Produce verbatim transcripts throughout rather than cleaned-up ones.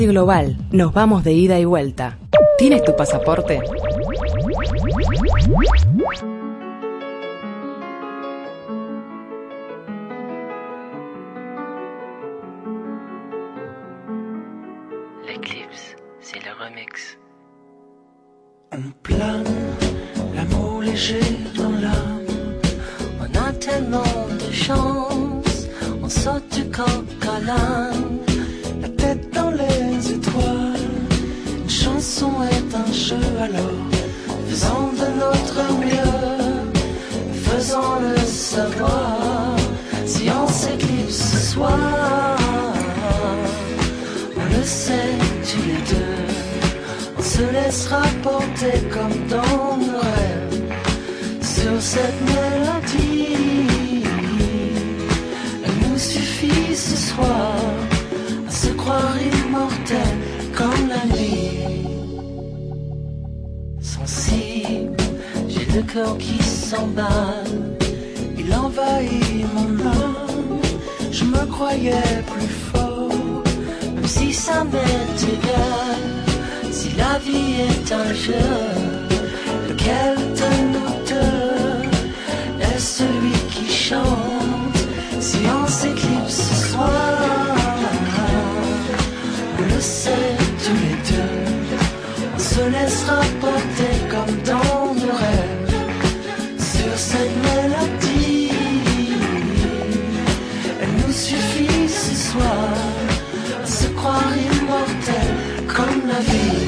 Global, nos vamos de ida y vuelta. ¿Tienes tu pasaporte? L'éclipse, c'est le remix. On plane, l'amour léger dans l'âme. On a tellement de chance, on saute du coq à l'âne. La tête dans les étoiles, une chanson est un jeu alors. Faisons de notre mieux, faisons-le savoir. Si on s'éclipse ce soir, on le sait tous les deux. On se laissera porter comme dans nos rêves sur cette mélodie. Elle nous suffit ce soir à se croire immortel comme la nuit. Sensible, j'ai le cœur qui s'emballe. Il envahit mon âme. Je me croyais plus fort, même si ça m'est égal. Si la vie est un jeu, lequel de nous deux est celui qui chante? Si on s'éclipse ce soir, on le sait tous les deux. On se laissera porter comme dans nos rêves sur cette mélodie. Elle nous suffit ce soir à se croire immortel comme la vie.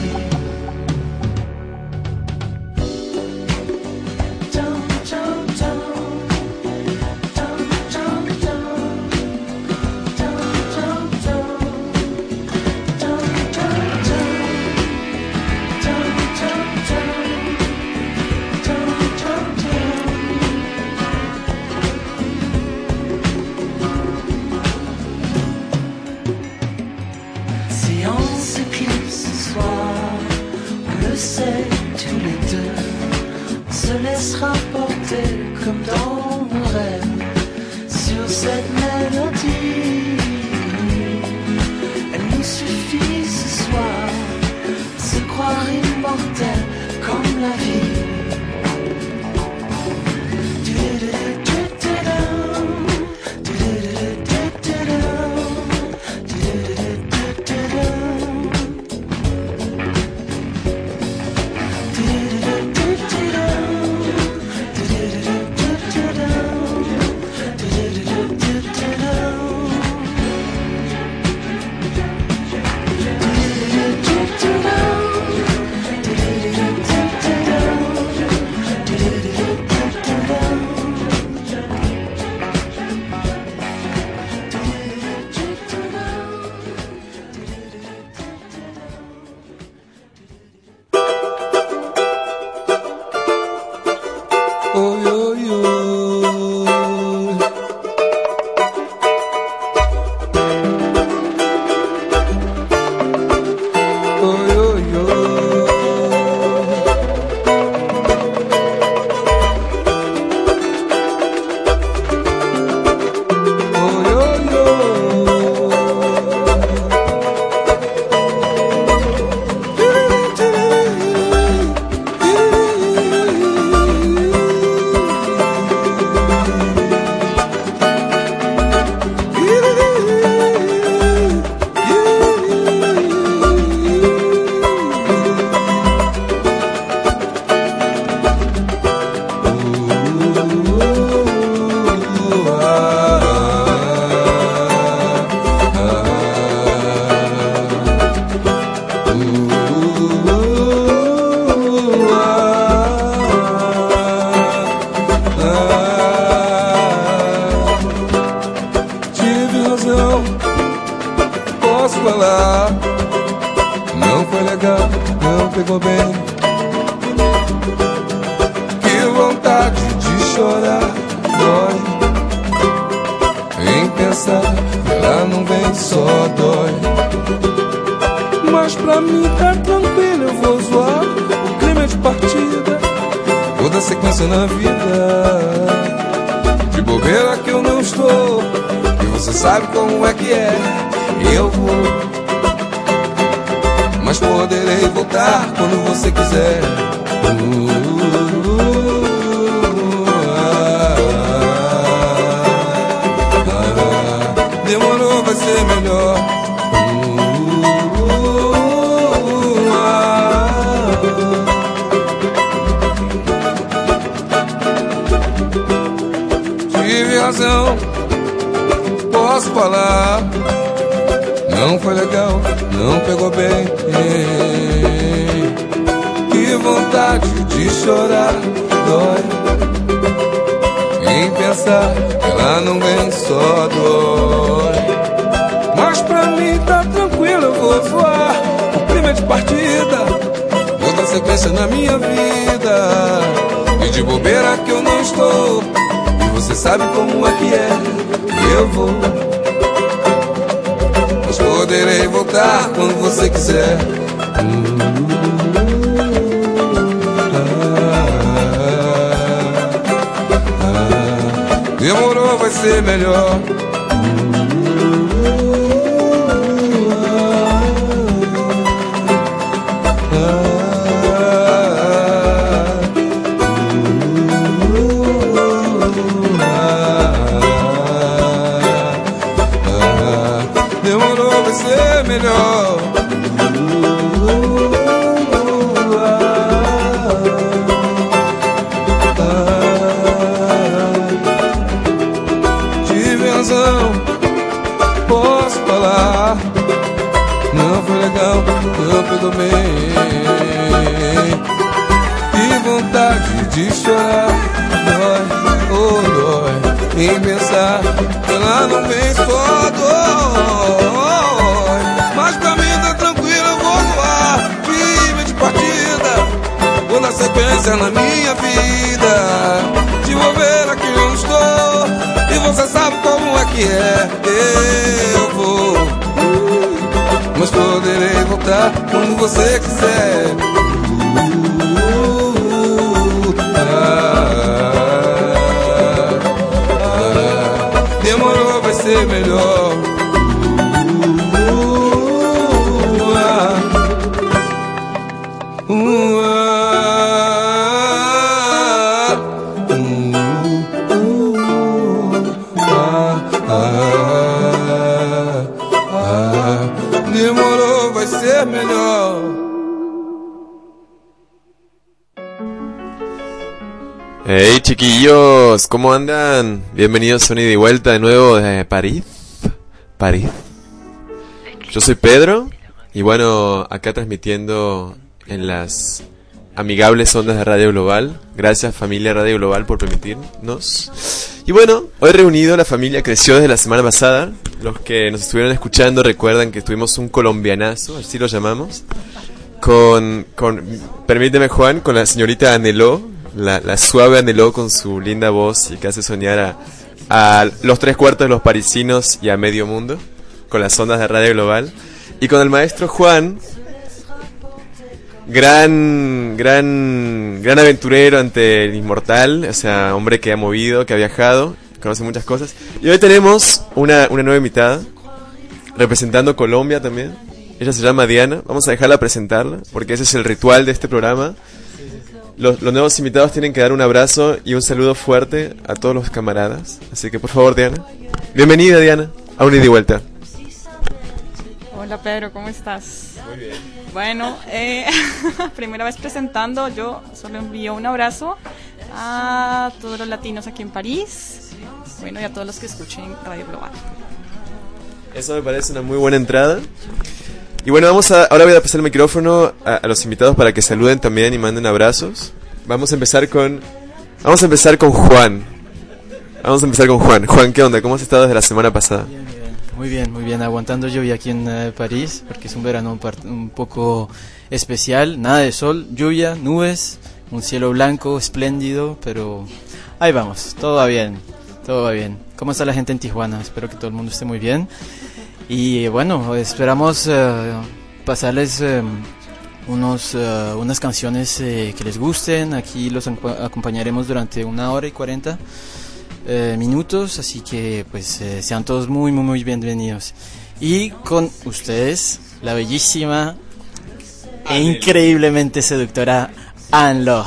Na vida de bobeira que eu não estou, e você sabe como é que é. Eu vou mas poderei voltar quando você quiser. uh, ah, ah, ah, Demorou, vai ser melhor. uh, ah, Tive razão, posso falar. Não foi legal, não pegou bem. Que vontade de chorar, dói em pensar que ela não vem, só dói. Mas pra mim tá tranquilo, eu vou voar. O clima é de partida, outra sequência na minha vida. E de bobeira que eu não estou, e você sabe como é que é. Eu vou, mas poderei voltar quando você quiser. Demorou, vai ser melhor. Demorou, vai ser melhor. Posso falar, não foi legal, não pegou bem. Que vontade de chorar, dói, oh dói em pensar que ela não vem, só dói. Mas pra mim tá tranquilo, eu vou voar. Time de partida, vou na sequência na minha vida. De bobeira que eu estou, e você sabe como é que é. Eu vou, mas poderei voltar quando você quiser. ah, ah, Demorou, vai ser melhor. ah, Demorou, vai ser melhor. Hey chiquillos, ¿cómo andan? Bienvenidos a un ida y vuelta de nuevo desde París. París. Yo soy Pedro y bueno, acá transmitiendo en las amigables ondas de Radio Global. Gracias familia Radio Global por permitirnos. Y bueno, hoy reunido, la familia creció desde la semana pasada. Los que nos estuvieron escuchando recuerdan que tuvimos un colombianazo, así lo llamamos, con, con permíteme Juan, con la señorita Aneló, la, la suave Aneló con su linda voz y que hace soñar a, a los tres cuartos de los parisinos y a medio mundo, con las ondas de Radio Global. Y con el maestro Juan, gran, gran, gran aventurero ante el inmortal, o sea, hombre que ha movido, que ha viajado, conoce muchas cosas. Y hoy tenemos una, una nueva invitada, representando Colombia también. Ella se llama Diana, vamos a dejarla presentarla, porque ese es el ritual de este programa. Los, los nuevos invitados tienen que dar un abrazo y un saludo fuerte a todos los camaradas. Así que por favor, Diana. Bienvenida, Diana, a un ida y vuelta. Hola Pedro, ¿cómo estás? Muy bien. Bueno, eh, primera vez presentando, yo solo envío un abrazo a todos los latinos aquí en París, bueno, y a todos los que escuchen Radio Global. Eso me parece una muy buena entrada. Y bueno, vamos a, ahora voy a pasar el micrófono a, a los invitados para que saluden también y manden abrazos. Vamos a empezar con, vamos a empezar con Juan. Vamos a empezar con Juan. Juan, ¿qué onda? ¿Cómo has estado desde la semana pasada? Bien, bien. Muy bien, muy bien, aguantando lluvia aquí en uh, París, porque es un verano un, part- un poco especial, nada de sol, lluvia, nubes, un cielo blanco, espléndido, pero ahí vamos, todo va bien, todo va bien. ¿Cómo está la gente en Tijuana? Espero que todo el mundo esté muy bien. Y bueno, esperamos uh, pasarles uh, unos, uh, unas canciones uh, que les gusten, aquí los ac- acompañaremos durante una hora y cuarenta. Eh, minutos, así que pues eh, sean todos muy muy muy bienvenidos. Y con ustedes la bellísima e increíblemente seductora Anne-Laure.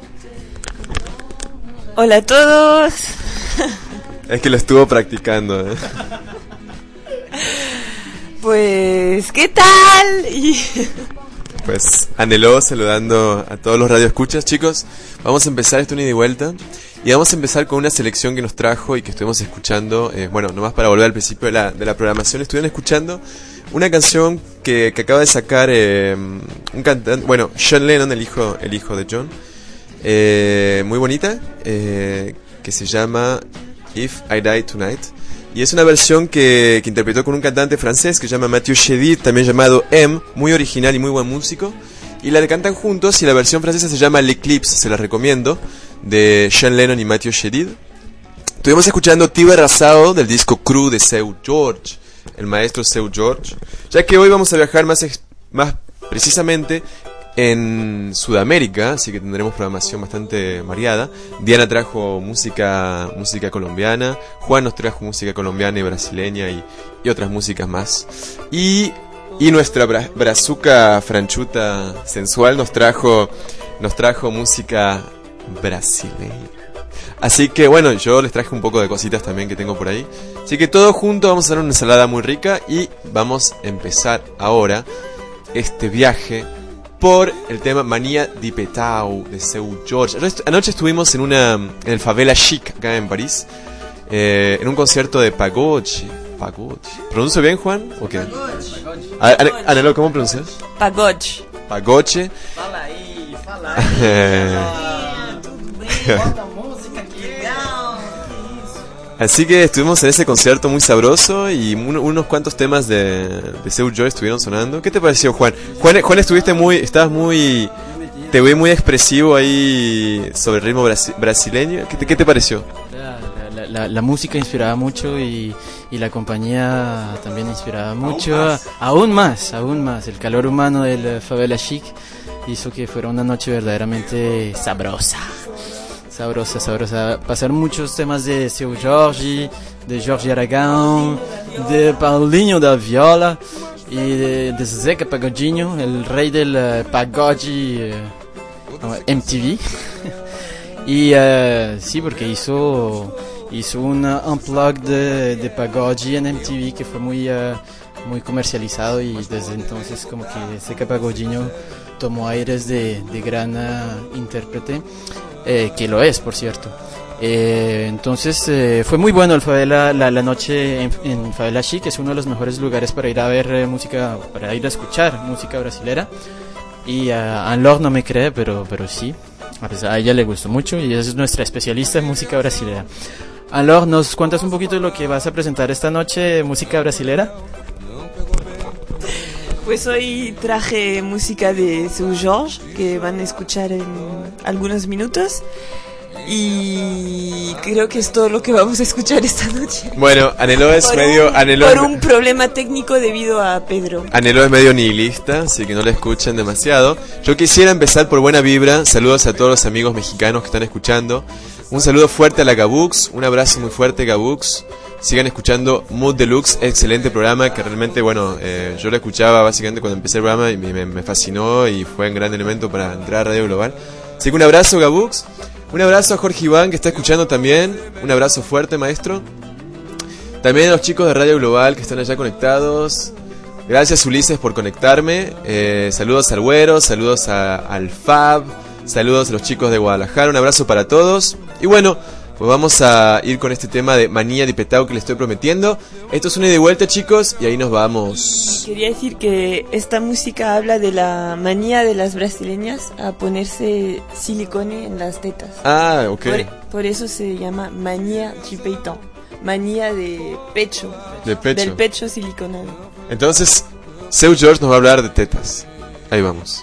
Hola a todos. Es que lo estuvo practicando, ¿eh? Pues, ¿qué tal? Y... Pues, Anheló saludando a todos los radioescuchas, chicos. Vamos a empezar esto un ida y vuelta. Y vamos a empezar con una selección que nos trajo y que estuvimos escuchando. Eh, bueno, nomás para volver al principio de la, de la programación, estuvieron escuchando una canción que, que acaba de sacar eh, un cantante, bueno, John Lennon, el hijo, el hijo de John. Eh, muy bonita, eh, que se llama If I Die Tonight. Y es una versión que, que interpretó con un cantante francés que se llama Mathieu Chédid, también llamado M, muy original y muy buen músico. Y la cantan juntos y la versión francesa se llama L'Eclipse, se la recomiendo, de John Lennon y Mathieu Chédid. Estuvimos escuchando Tiber Arrasado del disco Cru de Seu George, el maestro Seu George. Ya que hoy vamos a viajar más, ex, más precisamente en Sudamérica, así que tendremos programación bastante variada. Diana trajo música música colombiana, Juan nos trajo música colombiana y brasileña y, y otras músicas más. Y, y nuestra bra, brazuca franchuta sensual nos trajo, nos trajo música brasileña. Así que bueno, yo les traje un poco de cositas también que tengo por ahí. Así que todos juntos vamos a hacer una ensalada muy rica y vamos a empezar ahora este viaje por el tema Manía di Petau de Seu George. Anoche estuvimos en una en el Favela Chic acá en París, eh, en un concierto de Pagode. Pagode. ¿Pronuncio bien, Juan? ¿O qué? Anheló, ¿cómo pronuncias? Pagode. Pagode. Fala aí, fala aí. Tudo bem? Bota música, que legal. Así que estuvimos en ese concierto muy sabroso y un, unos cuantos temas de, de Seu George estuvieron sonando. ¿Qué te pareció, Juan? Juan, Juan estuviste muy, estabas muy, te vi muy expresivo ahí sobre el ritmo brasi, brasileño. ¿Qué te, qué te pareció? La, la, la, la música inspiraba mucho y, y la compañía también inspiraba mucho. Aún más. aún más, aún más. El calor humano del Favela Chic hizo que fuera una noche verdaderamente sabrosa. Sabrosa, sabrosa. Pasaron muchos temas de Seu Jorge, de Jorge Aragão, de Paulinho da Viola y de, de Zeca Pagodinho, el rey del uh, pagode uh, M T V. Y uh, sí, porque hizo hizo un unplug de, de pagode en M T V que fue muy uh, muy comercializado y desde entonces como que Zeca Pagodinho tomó aires de, de gran uh, intérprete. Eh, que lo es, por cierto. Eh, entonces eh, fue muy bueno el Favela, la, la noche en, en Favela Chic, que es uno de los mejores lugares para ir a ver eh, música, para ir a escuchar música brasilera. Y uh, Anne-Laure no me cree, pero, pero sí, a, pesar, a ella le gustó mucho y es nuestra especialista en música brasilera. Anne-Laure, ¿nos cuentas un poquito de lo que vas a presentar esta noche, música brasilera? Pues hoy traje música de Seu George que van a escuchar en algunos minutos y creo que es todo lo que vamos a escuchar esta noche. Bueno, Anheló es por medio un, Anheló por es, un problema técnico debido a Pedro. Anheló es medio nihilista, así que no le escuchen demasiado. Yo quisiera empezar por buena vibra. Saludos a todos los amigos mexicanos que están escuchando. Un saludo fuerte a la Gabux, un abrazo muy fuerte, Gabux. Sigan escuchando Mood Deluxe, excelente programa que realmente, bueno, eh, yo lo escuchaba básicamente cuando empecé el programa y me, me fascinó y fue un gran elemento para entrar a Radio Global. Así que un abrazo, Gabux. Un abrazo a Jorge Iván que está escuchando también. Un abrazo fuerte, maestro. También a los chicos de Radio Global que están allá conectados. Gracias, Ulises, por conectarme. Eh, saludos al Güero, saludos a, al Fab, saludos a los chicos de Guadalajara. Un abrazo para todos. Y bueno, pues vamos a ir con este tema de Manía di Petau que les estoy prometiendo. Esto es una ida y vuelta, chicos, y ahí nos vamos. Quería decir que esta música habla de la manía de las brasileñas a ponerse silicone en las tetas. Ah, ok. Por, por eso se llama Manía di Petau. Manía de pecho. De pecho. Del pecho siliconado. Entonces, Seu George nos va a hablar de tetas. Ahí vamos.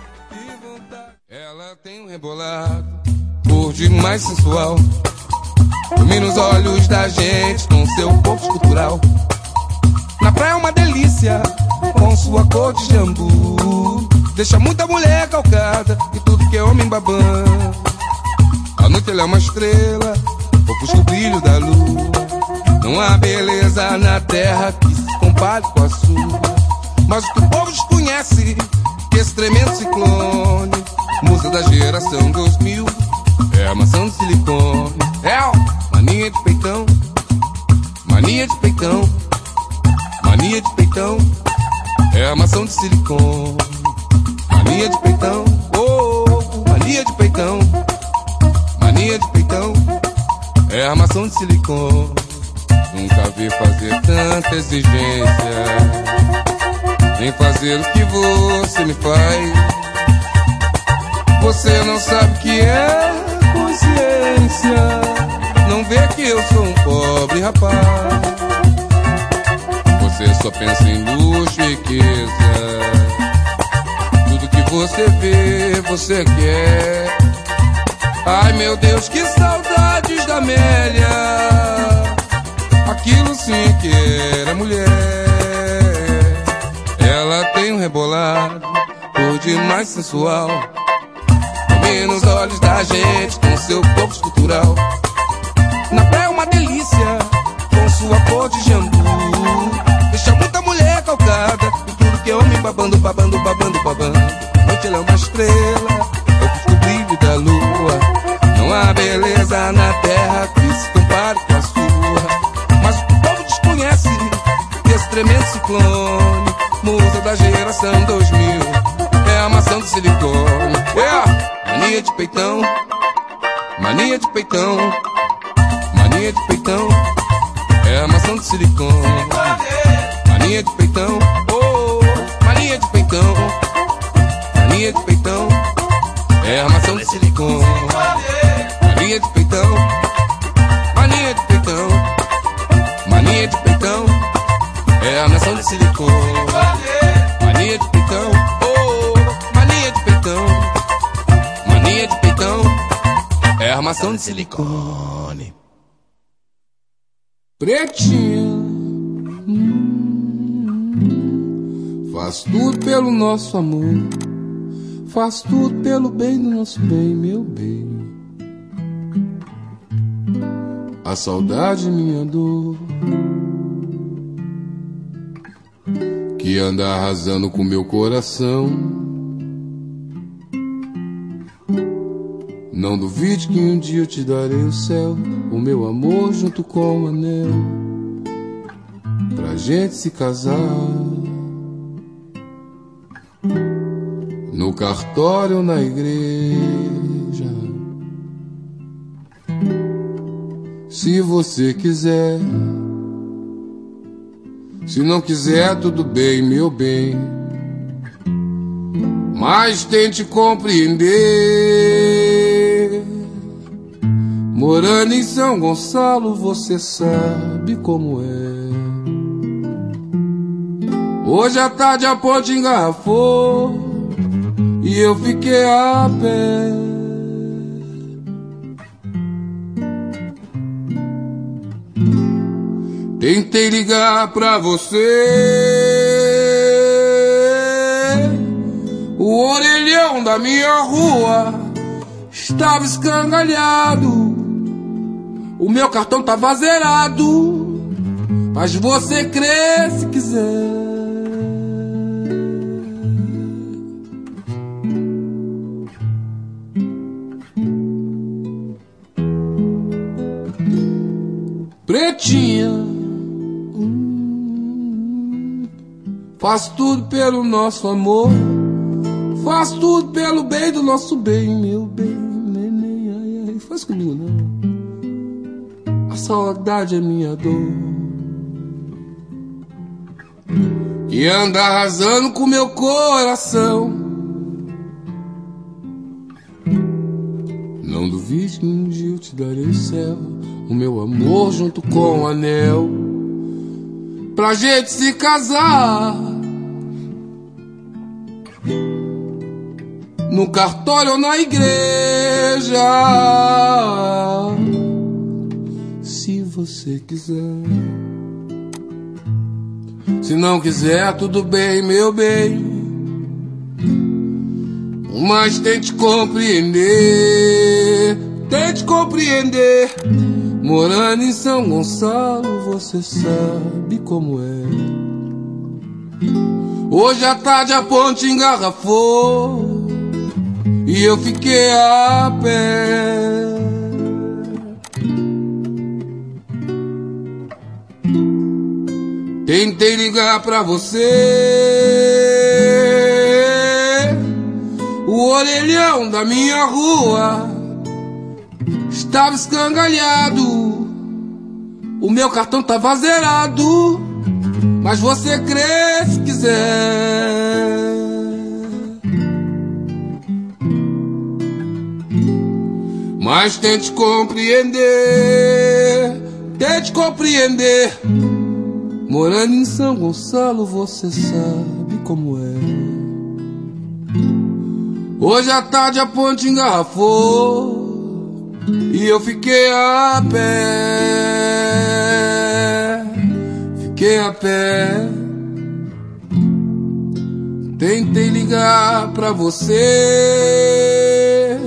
Ela tem um rebolado por demais sensual. Domina os olhos da gente com seu corpo escultural. Na praia é uma delícia, com sua cor de jambu. Deixa muita mulher calcada e tudo que é homem babando. À noite ela é uma estrela, ofusca o brilho da lua. Não há beleza na terra que se compare com a sua. Mas o que o povo desconhece, que esse tremendo ciclone, musa da geração dois mil. É a maçã de silicone. É a mania de peitão, mania de peitão, mania de peitão. É a maçã de silicone, mania de peitão. Oh, oh, mania de peitão, mania de peitão. É armação de silicone. Nunca vi fazer tanta exigência, nem fazer o que você me faz. Você não sabe o que é consciência, não vê que eu sou um pobre rapaz. Você só pensa em luxo e riqueza, tudo que você vê, você quer. Ai meu Deus, que saudades da Amélia, aquilo sim que era mulher. Ela tem um rebolado por demais sensual, domina os olhos da gente com seu corpo escultural. Na praia uma delícia, com sua cor de jambu, deixa muita mulher calcada, e tudo que é homem babando, babando, babando, babando. À noite ela é uma estrela, eu fico o brilho da lua. Não há beleza na terra que se compare com a sua, mas o povo desconhece esse tremendo ciclone, musa da geração dois mil. É a maçã do silicone. É mania de peitão, mania de peitão, mania de peitão. É a maçã do silicone, mania de peitão. Oh, mania de peitão, mania de peitão. É a maçã do silicone, mania de peitão, mania de peitão, mania de peitão. É a nação de silicone, mania de peitão. Oh, mania de peitão, mania de peitão. É a armação de silicone. Pretinha, hum, faz tudo pelo nosso amor, faz tudo pelo bem do nosso bem, meu bem. A saudade, minha dor, que anda arrasando com meu coração. Não duvide que um dia eu te darei o céu, o meu amor junto com o anel, pra gente se casar. No cartório ou na igreja, se você quiser. Se não quiser, tudo bem, meu bem, mas tente compreender. Morando em São Gonçalo, você sabe como é. Hoje à tarde a ponte engarrafou e eu fiquei a pé. Tentei ligar pra você, o orelhão da minha rua estava escangalhado, o meu cartão tava zerado, mas você crê se quiser. Pretinha, hum, faz tudo pelo nosso amor, faz tudo pelo bem do nosso bem, meu bem, neném, ai, ai, faz comigo não. A saudade é minha dor, que anda arrasando com meu coração. Não duvide que um dia eu te darei o céu, o meu amor junto com o anel, pra gente se casar. No cartório ou na igreja, se você quiser. Se não quiser, tudo bem, meu bem, mas tente compreender, tente compreender. Morando em São Gonçalo, você sabe como é. Hoje à tarde a ponte engarrafou e eu fiquei a pé. Tentei ligar pra você, o orelhão da minha rua estava escangalhado, o meu cartão tava zerado, mas você crê se quiser. Mas tente compreender, tente compreender. Morando em São Gonçalo, você sabe como é. Hoje à tarde a ponte engarrafou e eu fiquei a pé. Fiquei a pé. Tentei ligar pra você,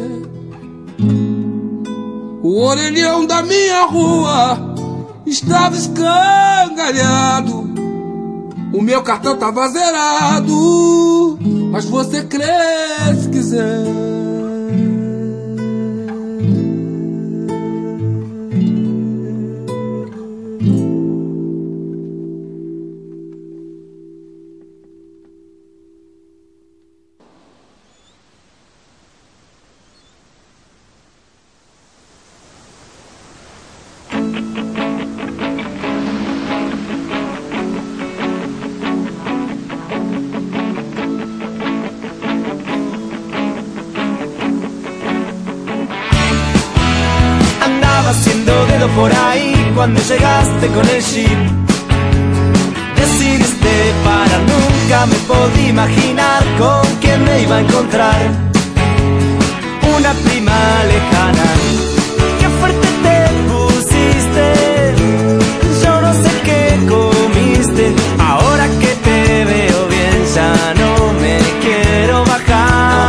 o orelhão da minha rua estava escangalhado, o meu cartão tava zerado, mas você crê se quiser. Haciendo dedo por ahí cuando llegaste con el jeep. Decidiste parar, nunca me podía imaginar con quién me iba a encontrar. Una prima lejana, qué fuerte te pusiste. Yo no sé qué comiste, ahora que te veo bien ya no me quiero bajar.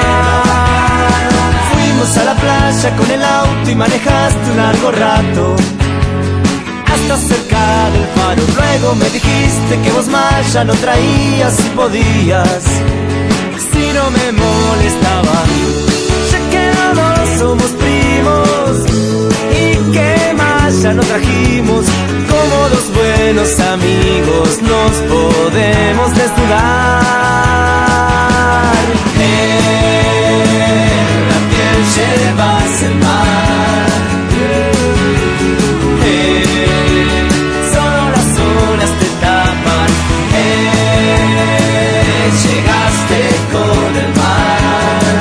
Fuimos a la playa con el auto y manejaste un largo rato hasta cerca del faro. Luego me dijiste que vos más ya no traías si podías, si no me molestaba, ya que no somos primos. Y que más ya no trajimos, como dos buenos amigos nos podemos desnudar. En la piel llevas el mar, solo las olas te tapan. Eh, llegaste con el mar,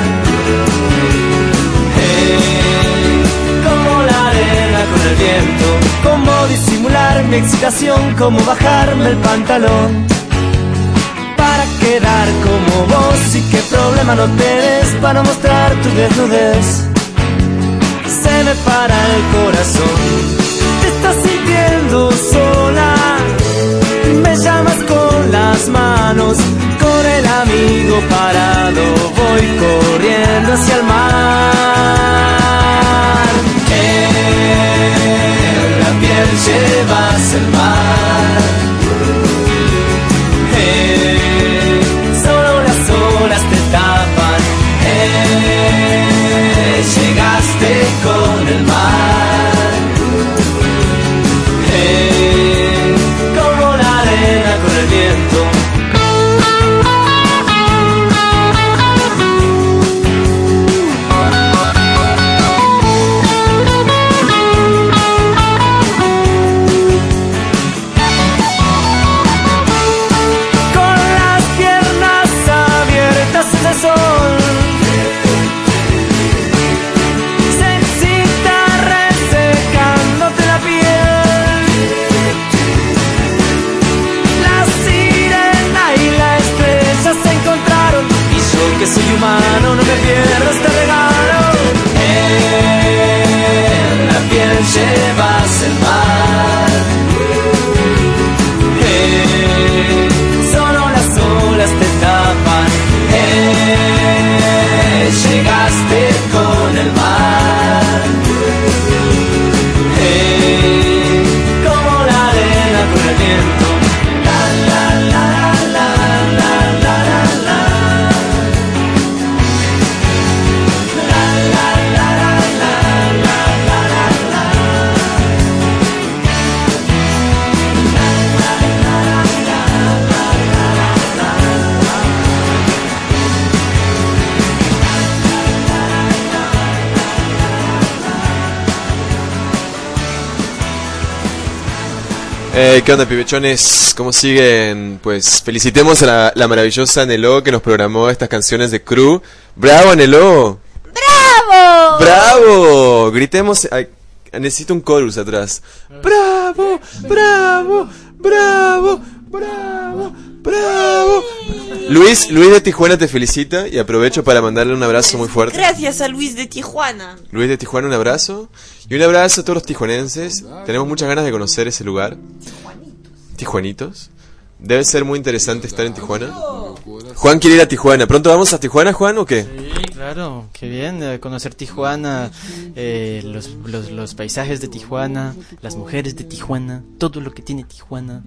eh, como la arena con el viento. Cómo disimular mi excitación, cómo bajarme el pantalón para quedar como vos. Y qué problema no tenés para mostrar tu desnudez. Se me para el corazón, te estás sintiendo sola. Me llamas con las manos, con el amigo parado voy corriendo hacia el mar. En la piel llevas el mar, eh, solo las olas te tapan. Eh, llegaste con el mar, eh, como la arena con el viento. Eh, ¿Qué onda, pibechones? ¿Cómo siguen? Pues felicitemos a la, la maravillosa Neló que nos programó estas canciones de Crew. ¡Bravo, Neló! ¡Bravo! ¡Bravo! Gritemos. Ay, necesito un chorus atrás. ¡Bravo! ¡Bravo! ¡Bravo! ¡Bravo! ¡Bravo! Luis, Luis de Tijuana te felicita y aprovecho para mandarle un abrazo muy fuerte. Gracias a Luis de Tijuana. Luis de Tijuana, un abrazo. Y un abrazo a todos los tijuanenses. Tenemos muchas ganas de conocer ese lugar. Tijuanitos. Debe ser muy interesante estar en Tijuana. Juan quiere ir a Tijuana. ¿Pronto vamos a Tijuana, Juan, o qué? Sí, claro, qué bien, eh, conocer Tijuana, eh, los, los, los paisajes de Tijuana, las mujeres de Tijuana, todo lo que tiene Tijuana.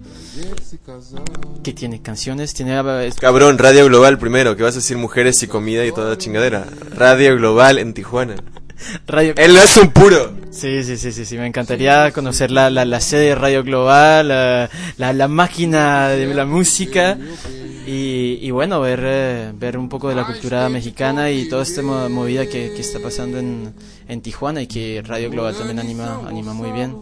¿Qué tiene? ¿Canciones? Tiene... Es... Cabrón, Radio Global primero, que vas a decir mujeres y comida y toda la chingadera. Radio Global en Tijuana. Radio... Él no es un puro. Sí, sí, sí, sí, sí. Me encantaría conocer la, la, la sede de Radio Global, la, la, la máquina de la música y, y bueno, ver, eh, ver un poco de la cultura mexicana y toda esta movida que, que está pasando en, en Tijuana y que Radio Global también anima, anima muy bien.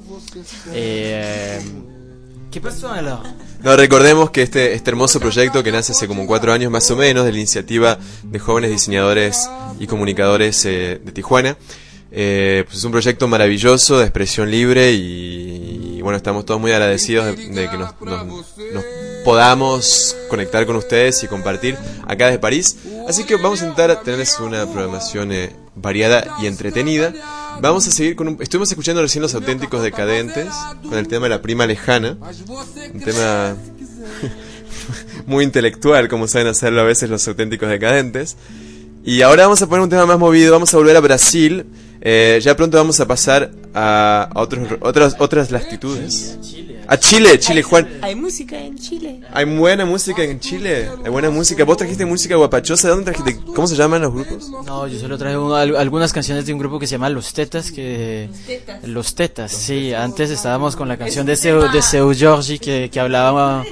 Eh, ¿Qué pasó, Aló? No, recordemos que este, este hermoso proyecto que nace hace como cuatro años más o menos de la iniciativa de jóvenes diseñadores y comunicadores eh, de Tijuana, eh, pues es un proyecto maravilloso de expresión libre y, y bueno, estamos todos muy agradecidos de, de que nos, nos, nos podamos conectar con ustedes y compartir acá desde París. Así que vamos a intentar tenerles una programación eh, variada y entretenida. Vamos a seguir con un... Estuvimos escuchando recién Los Auténticos Decadentes con el tema de La Prima Lejana, un tema muy intelectual, como saben hacerlo a veces Los Auténticos Decadentes. Y ahora vamos a poner un tema más movido. Vamos a volver a Brasil. Eh, ya pronto vamos a pasar a, a otros, otras, otras latitudes. A Chile, Chile, Juan. Hay música en Chile. Hay buena música en Chile. Hay buena música. Vos trajiste música guapachosa. ¿De dónde trajiste? ¿Cómo se llaman los grupos? No, yo solo traje uno, algunas canciones de un grupo que se llama Los Tetas. Que... Los Tetas. Los Tetas, sí. Antes estábamos con la canción de Seu, de Seu Jorge que, que hablaba...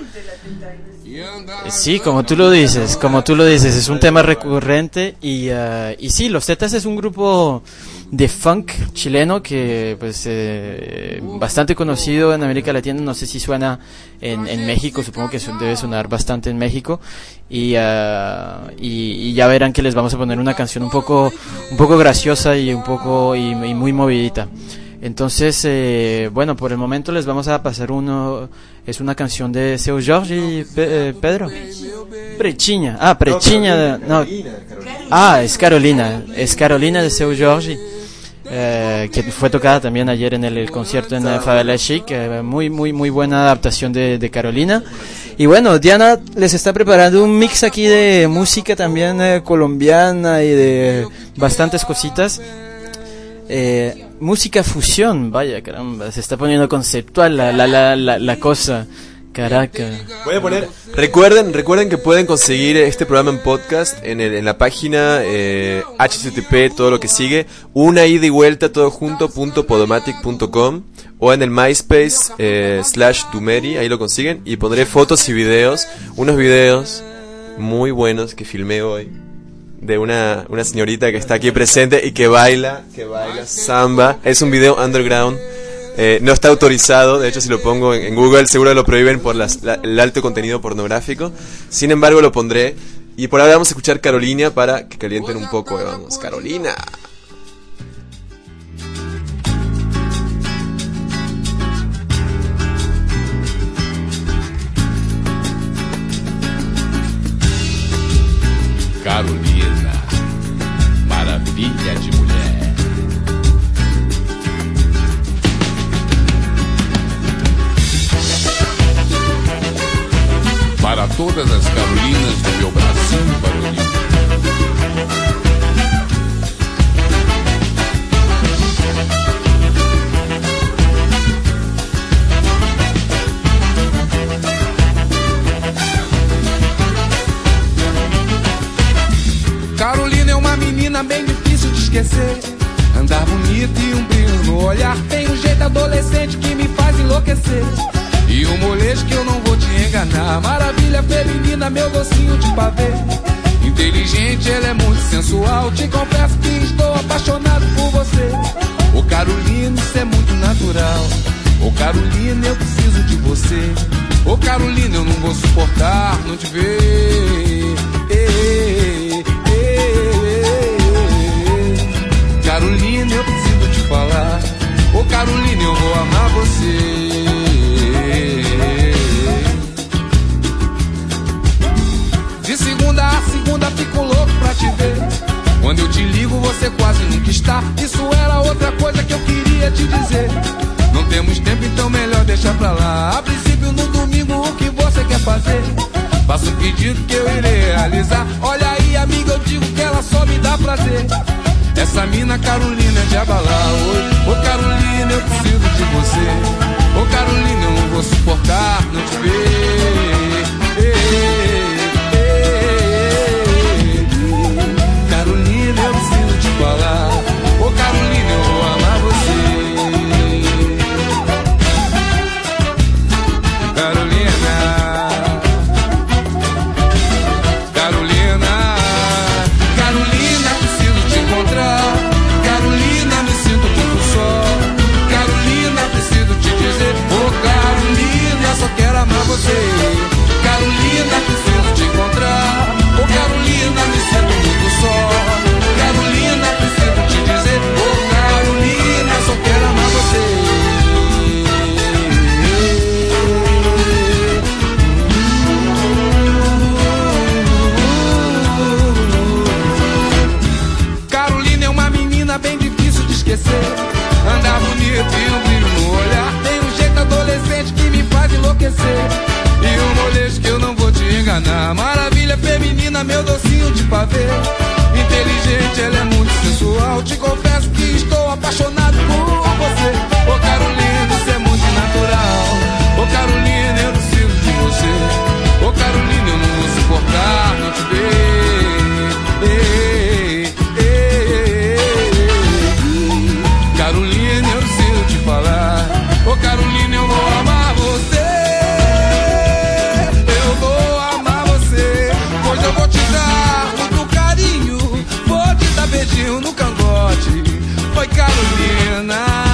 Sí, como tú lo dices, como tú lo dices, es un tema recurrente y, uh, y sí, Los Tetas es un grupo de funk chileno que pues eh, bastante conocido en América Latina, no sé si suena en, en México, supongo que debe sonar bastante en México y, uh, y, y ya verán que les vamos a poner una canción un poco un poco graciosa y un poco y, y muy movidita. Entonces, eh, bueno, por el momento les vamos a pasar uno, es una canción de Seu Jorge y Pe, eh, Pedro. Prechiña, ah, Prechiña, no, ah, es Carolina, es Carolina de Seu Jorge, eh, que fue tocada también ayer en el, el concierto en eh, Favela Chic, eh, muy, muy, muy buena adaptación de, de Carolina. Y bueno, Diana les está preparando un mix aquí de música también eh, colombiana y de bastantes cositas. Eh, música fusión, vaya caramba, se está poniendo conceptual la, la, la, la, la cosa, caraca. Voy a poner, recuerden, recuerden que pueden conseguir este programa en podcast en, el, en la página eh, H T T P, todo lo que sigue, una ida y vuelta todo junto punto podomatic punto com o en el MySpace eh, slash Dumeri, ahí lo consiguen y pondré fotos y videos, unos videos muy buenos que filmé hoy. De una, una señorita que está aquí presente y que baila, que baila samba. Es un video underground, eh, no está autorizado. De hecho, si lo pongo en, en Google seguro lo prohíben por las, la, el alto contenido pornográfico. Sin embargo, lo pondré. Y por ahora vamos a escuchar Carolina para que calienten un poco. Vamos, Carolina. Carolina, maravilha de mulher. Para todas as Carolinas do meu Brasil varonil. Carolina é uma menina bem difícil de esquecer. Andar bonito e um brilho no olhar. Tem um jeito adolescente que me faz enlouquecer. E um molejo que eu não vou te enganar. Maravilha feminina, meu docinho de pavê. Inteligente, ela é muito sensual. Te confesso que estou apaixonado por você. Ô Carolina, isso é muito natural. Ô Carolina, eu preciso de você. Ô Carolina, eu não vou suportar não te ver. Ei, ei, ei. Carolina, eu preciso te falar. Ô Carolina, eu vou amar você. De segunda a segunda fico louco pra te ver. Quando eu te ligo você quase nunca está. Isso era outra coisa que eu queria te dizer. Não temos tempo, então melhor deixar pra lá. A princípio no domingo o que você quer fazer? Faça um pedido que eu irei realizar. Olha aí amiga, eu digo que ela só me dá prazer. Essa mina Carolina é de abalar. Oi, ô Carolina, eu preciso de você. Ô Carolina, eu não vou suportar não te ver. Ei, ei, Carolina, eu preciso te falar. Ô Carolina, eu vou amar você. Carolina, Carolina, Carolina, preciso te encontrar. Carolina, me sinto um pouco só. Carolina, preciso te dizer. Ô Carolina, só quero amar você. Carolina, preciso te encontrar. Ô Carolina, me sinto muito só. Carolina, preciso te dizer. Ô Carolina, só quero amar você. Carolina é uma menina bem difícil de esquecer. Andar bonito e um brilho no olhar. Tem um jeito adolescente que me faz enlouquecer. E um molejo que eu não vou te enganar. Maravilha feminina, meu docinho de pavê. Inteligente, ela é muito sensual. Te confesso que estou apaixonado por você. Ô Carolina, isso é muito natural. Ô Carolina, eu preciso de você. Ô Carolina, eu não vou suportar não te ver. Ei, ei, ei. Carolina, eu preciso te falar. Ô Carolina, eu vou amar você. Eu vou amar você. Pois eu vou te dar muito carinho. Vou te dar beijinho no cangote. Foi Carolina.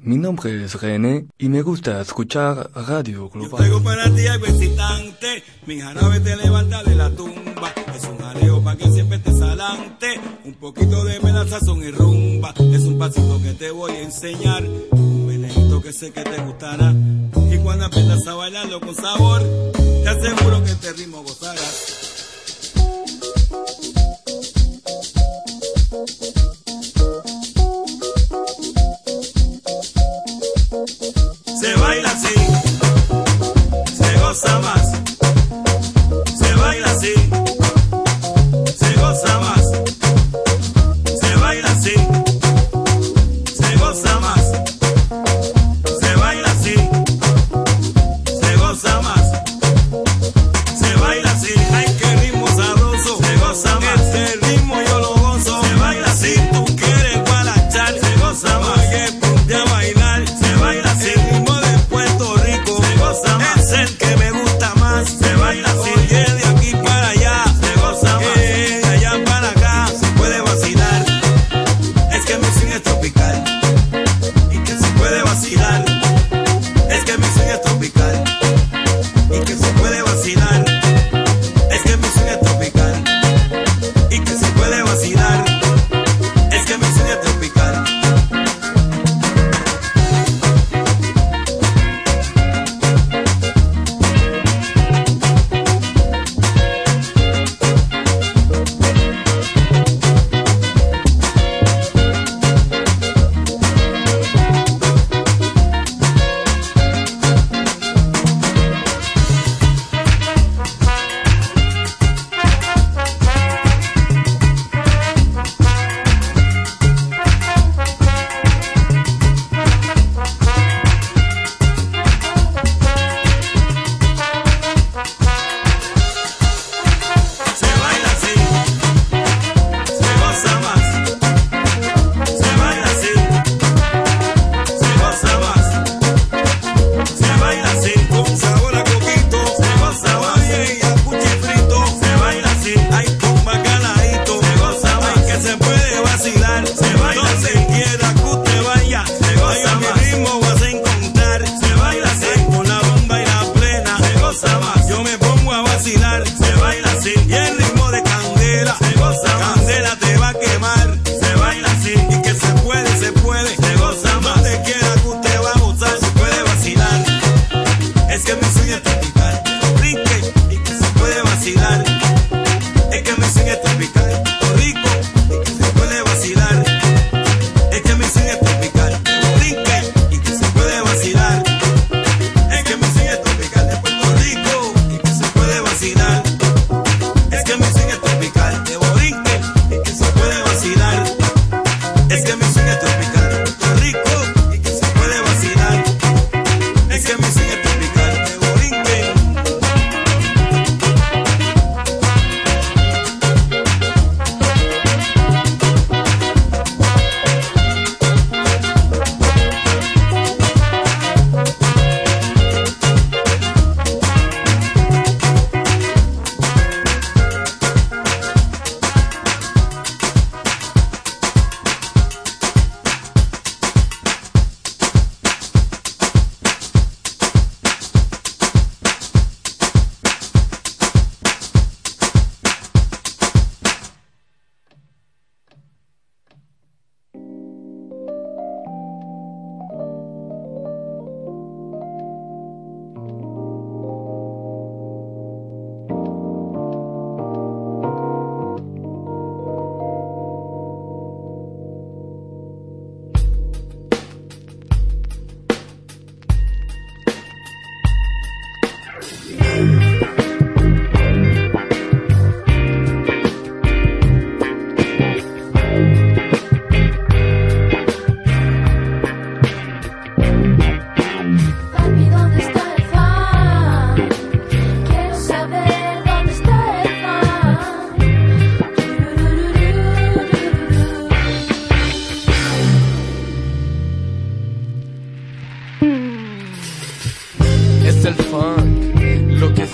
Mi nombre es René y me gusta escuchar Radio Global. Yo traigo para ti algo excitante, mi jarabe te levanta de la tumba. Es un jaleo pa' que siempre estés adelante, un poquito de melazazón y rumba. Es un pasito que te voy a enseñar, un venenito que sé que te gustará. Y cuando aprendas a bailarlo con sabor, te aseguro que este ritmo gozarás. Se baila así, se goza más. Se baila así, se goza más. Se baila así, se goza más. Se baila así, se goza más. Se baila así, ay qué ritmo sabroso. Se goza más, este ritmo yo lo gozo. Se baila así, tú quieres guarachar. Se goza más, oye, ponte a bailar. Se baila así, el ritmo de Puerto Rico. Se goza más, es el que me gusta más. Se baila así, oye, de aquí para allá. Se goza más, eh, de allá para acá. Se puede vacilar, es que mi swing es tropical. Y que se puede vacilar, es que mi swing es tropical. Y que se puede vacilar, es que mi swing es tropical. Y que se puede vacilar, es que mi swing es tropical. Se baila así, se goza más. Se baila así, se goza más. Se baila así, con sabor a coquito. Se goza más, oye, y a cuchifrito. Se baila así, ay, con bacalaíto. Se goza más, que se puede vacilar. Se baila así, donde quiera que usted vaya. Se goza más, mi ritmo vas a encontrar. Se baila así, con la bomba y la plena. Se goza más, yo me pongo a vacilar. Se baila así, y el ritmo de candela. Se goza más, candela te va a quemar. Se baila así, y que se puede, se puede. Se goza más, donde quiera que usted va a gozar. Se puede vacilar, es que mi swing es tropical. Brinque, y que se puede vacilar, es que mi swing es tropical. Rico, y que se puede vacilar, es que mi swing es tropical. Brinque, y que se puede vacilar, es que mi swing es tropical. De Puerto Rico, y que se puede vacilar, es que mi swing es tropical. De Borinque, y que se puede vacilar, es que mi swing es tropical. De Puerto Rico, y que se puede vacilar, es que mi swing es tropical. De Borinque,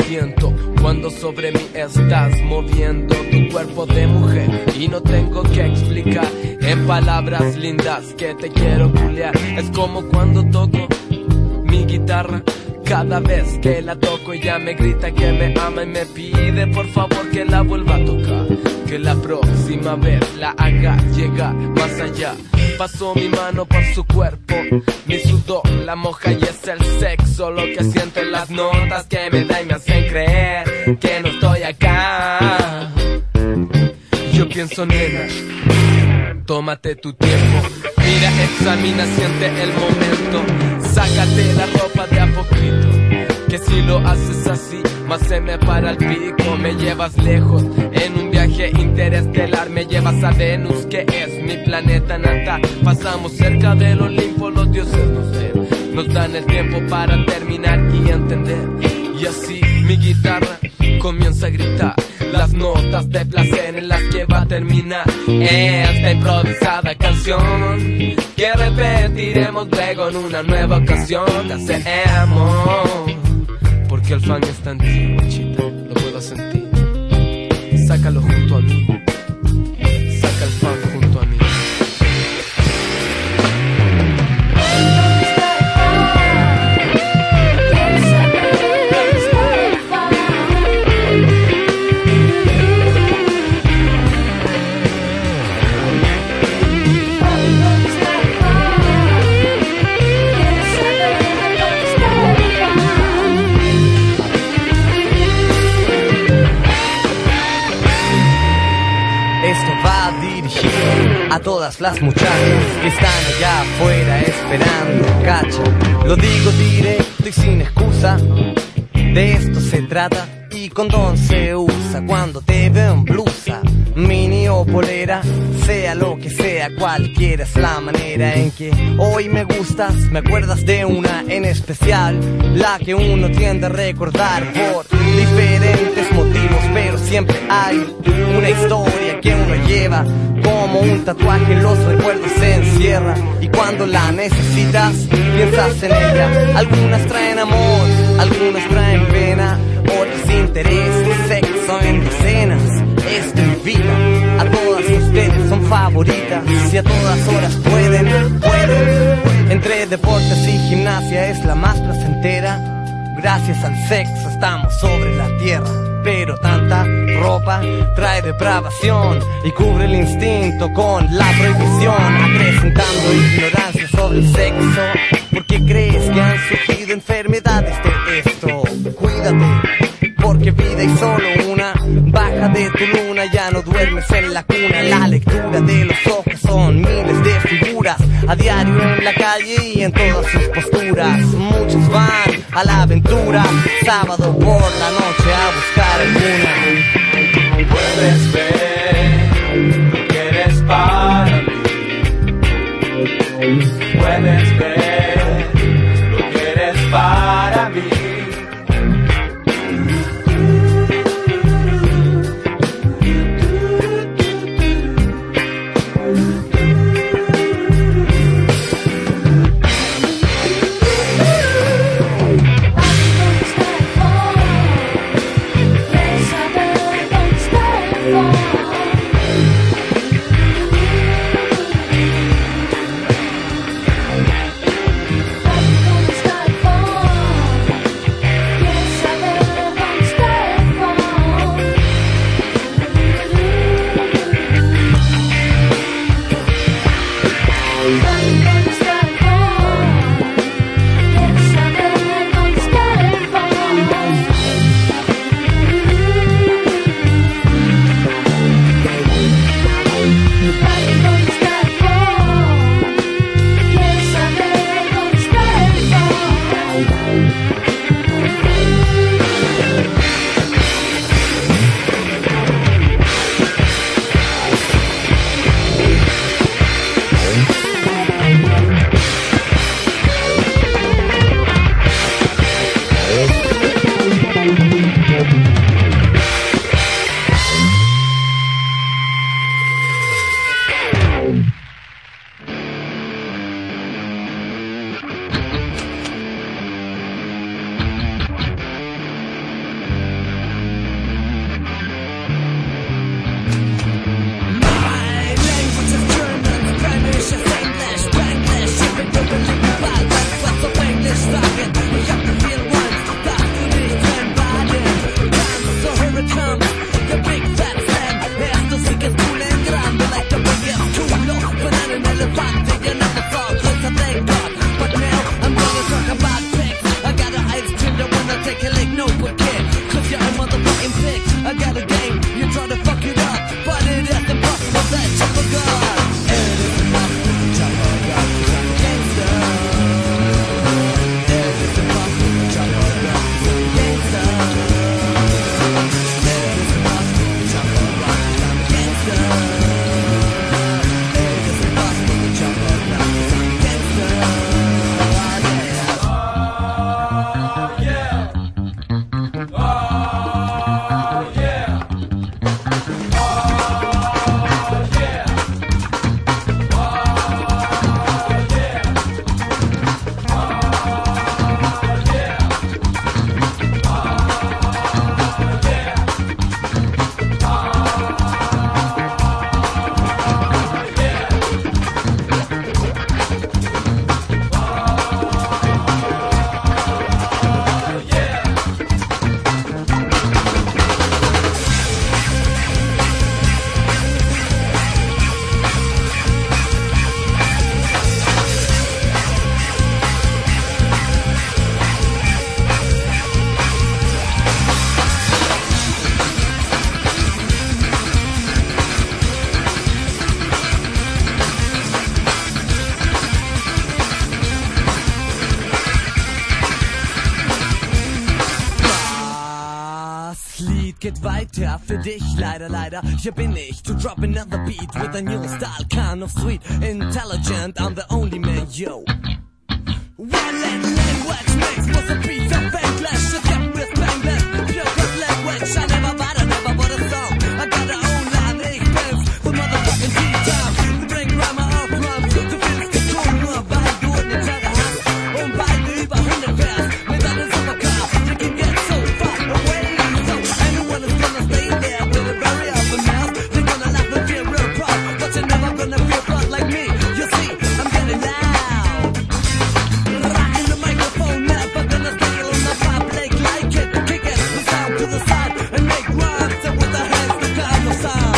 siento cuando sobre mí estás moviendo tu cuerpo de mujer. Y no tengo que explicar en palabras lindas que te quiero culiar. Es como cuando toco mi guitarra. Cada vez que la toco ella me grita que me ama y me pide por favor que la vuelva a tocar, que la próxima vez la haga llegar más allá. Paso mi mano por su cuerpo, mi sudor la moja y es el sexo lo que siento en las notas que me da y me hacen creer que no estoy acá. Yo pienso, nena, tómate tu tiempo, mira, examina, siente el momento, sácate la ropa de a poquito, que si lo haces así, más se me para el pico. Me llevas lejos en un viaje interestelar, me llevas a Venus, que es mi planeta natal. Pasamos cerca del Olimpo, los dioses nos ven, nos dan el tiempo para terminar y entender. Y así mi guitarra comienza a gritar las notas de placer en las que va a terminar esta improvisada canción, que repetiremos luego en una nueva ocasión. Te hacemos, porque el fan está en ti, guachita, lo puedo sentir. Sácalo junto a mí, saca el fan junto a mí. A todas las muchachas que están allá afuera esperando, cacha, lo digo directo y sin excusa, de esto se trata. Y condón se usa cuando te veo en blusa, mini o polera, sea lo que sea, cualquiera es la manera en que hoy me gustas. Me acuerdas de una en especial, la que uno tiende a recordar por diferentes motivos, pero siempre hay una historia que uno lleva como un tatuaje, los recuerdos se encierra y cuando la necesitas piensas en ella. Algunas traen amor, algunas traen pena, otras interés y sexo en docenas. Esto y vida, a todas ustedes son favoritas y a todas horas pueden, pueden. Entre deportes y gimnasia es la más placentera. Gracias al sexo estamos sobre la tierra. Pero tanta ropa trae depravación y cubre el instinto con la prohibición, acrecentando ignorancia sobre el sexo. ¿Por qué crees que han surgido enfermedades de esto? Cuídate, porque vida hay solo una. Baja de tu luna, ya no duermes en la cuna. La lectura de los ojos son miles de figuras a diario en la calle y en todas sus posturas. Muchos van a la aventura, sábado por la noche a buscar alguna. Puedes ver lo que eres para mí. Puedes ver lo que eres para mí. know por qué. Cause you're a motherfucking bitch. I got a game, you try to fuck it up, but it is impossible that you forgot. It is impossible to jump on God, cause I'm a gangster. It is impossible to jump on God, cause I'm a gangster. It is impossible to jump on God, cause I'm a gangster. It is impossible to jump on God, cause I'm a gangster. Geht weiter für dich, leider, leider. Hier bin ich to drop another beat with a new style, kind of sweet, intelligent. I'm the only man, yo. One language makes most of beats of English. You get with Spanglish, pure language. I never bought a, never bought a song. I got a own line, expense for motherfucking G-Time. To bring grammar auf Rhymes, du willst getrunken, nur weil du eine Jahre hast. Und beide über hundert Vers, mit einem Supercar. You can get so far away. Anyone is gonna stay there with a very open mouth. They're gonna laugh and feel real proud, but you're never gonna feel proud like me. You see, I'm getting loud. Rocking the microphone, never gonna stay on the public like it. Kick it, the sound to the side and make rhymes. And with the hands, the kind of sound.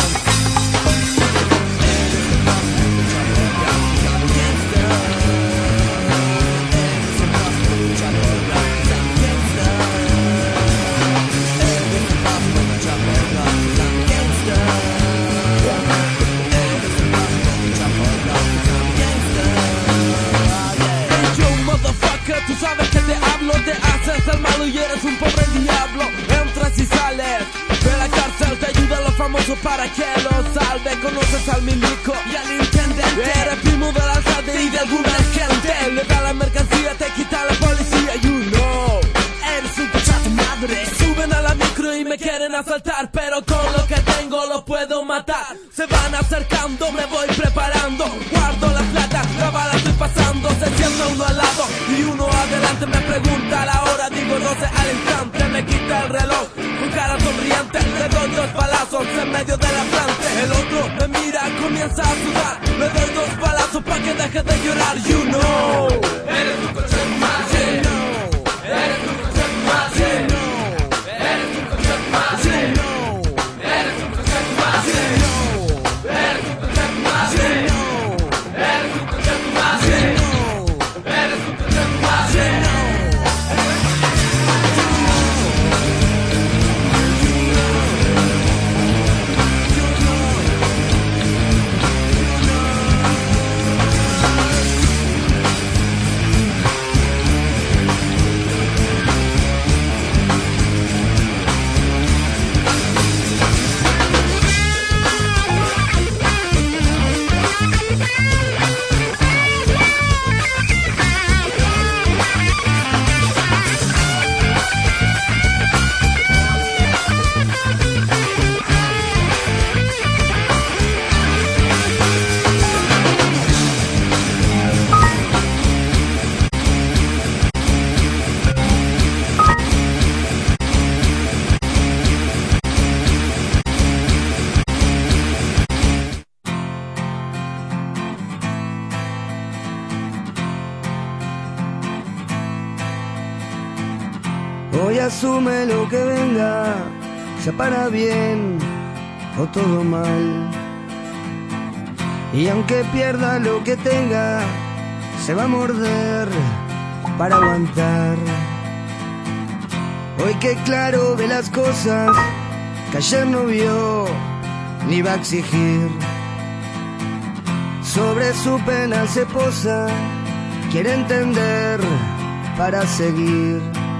Tú sabes que te hablo, te haces el malo y eres un pobre diablo. Entras y sales de la cárcel, te ayuda a los famosos para que los salve. Conoces al milico y al intendente. Eres primo del alcalde y de alguna gente. Le da la mercancía, te quita la policía, you know. Eres un pechazo madre. Suben a la micro y me quieren asaltar, pero con lo que tengo lo puedo matar. Se van acercando, me voy preparando. Guardo la plata, la bala estoy pasando. Se sienta uno al lado y uno adelante. Me pregunta la hora, digo doce al instante. Me quita el reloj con cara sonriente. Le doy dos balazos en medio de la planta. El otro me mira, comienza a sudar. Le doy dos balazos pa' que deje de llorar. You know, eres un coche más. You know, eres un coche más. You know, eres un coche más. You know, eres un coche más. You know, eres un coche más. You know, eres un coche más. You know, eres un coche más. You know. Hoy asume lo que venga, sea para bien o todo mal. Y aunque pierda lo que tenga, se va a morder para aguantar. Hoy que claro ve las cosas que ayer no vio ni va a exigir. Sobre su pena se posa, quiere entender para seguir.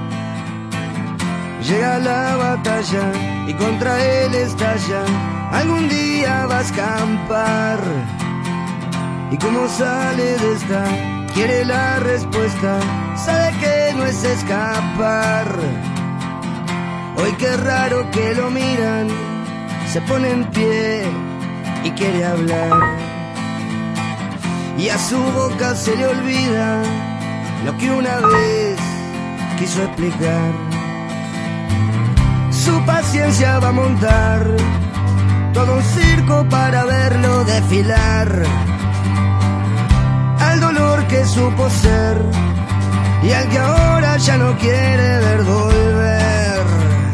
Llega la batalla y contra él estalla. Algún día va a escampar. Y como sale de esta, quiere la respuesta. Sabe que no es escapar. Hoy qué raro que lo miran, se pone en pie y quiere hablar. Y a su boca se le olvida lo que una vez quiso explicar. Su paciencia va a montar todo un circo para verlo desfilar. Al dolor que supo ser y al que ahora ya no quiere ver volver.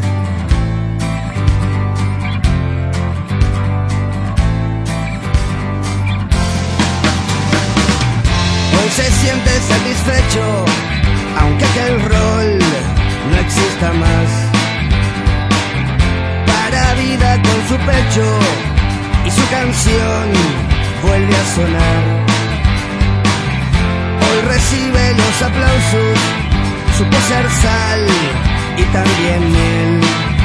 Hoy se siente satisfecho, aunque aquel rol no exista más. Para vida con su pecho y su canción vuelve a sonar. Hoy recibe los aplausos, supo ser sal y también miel.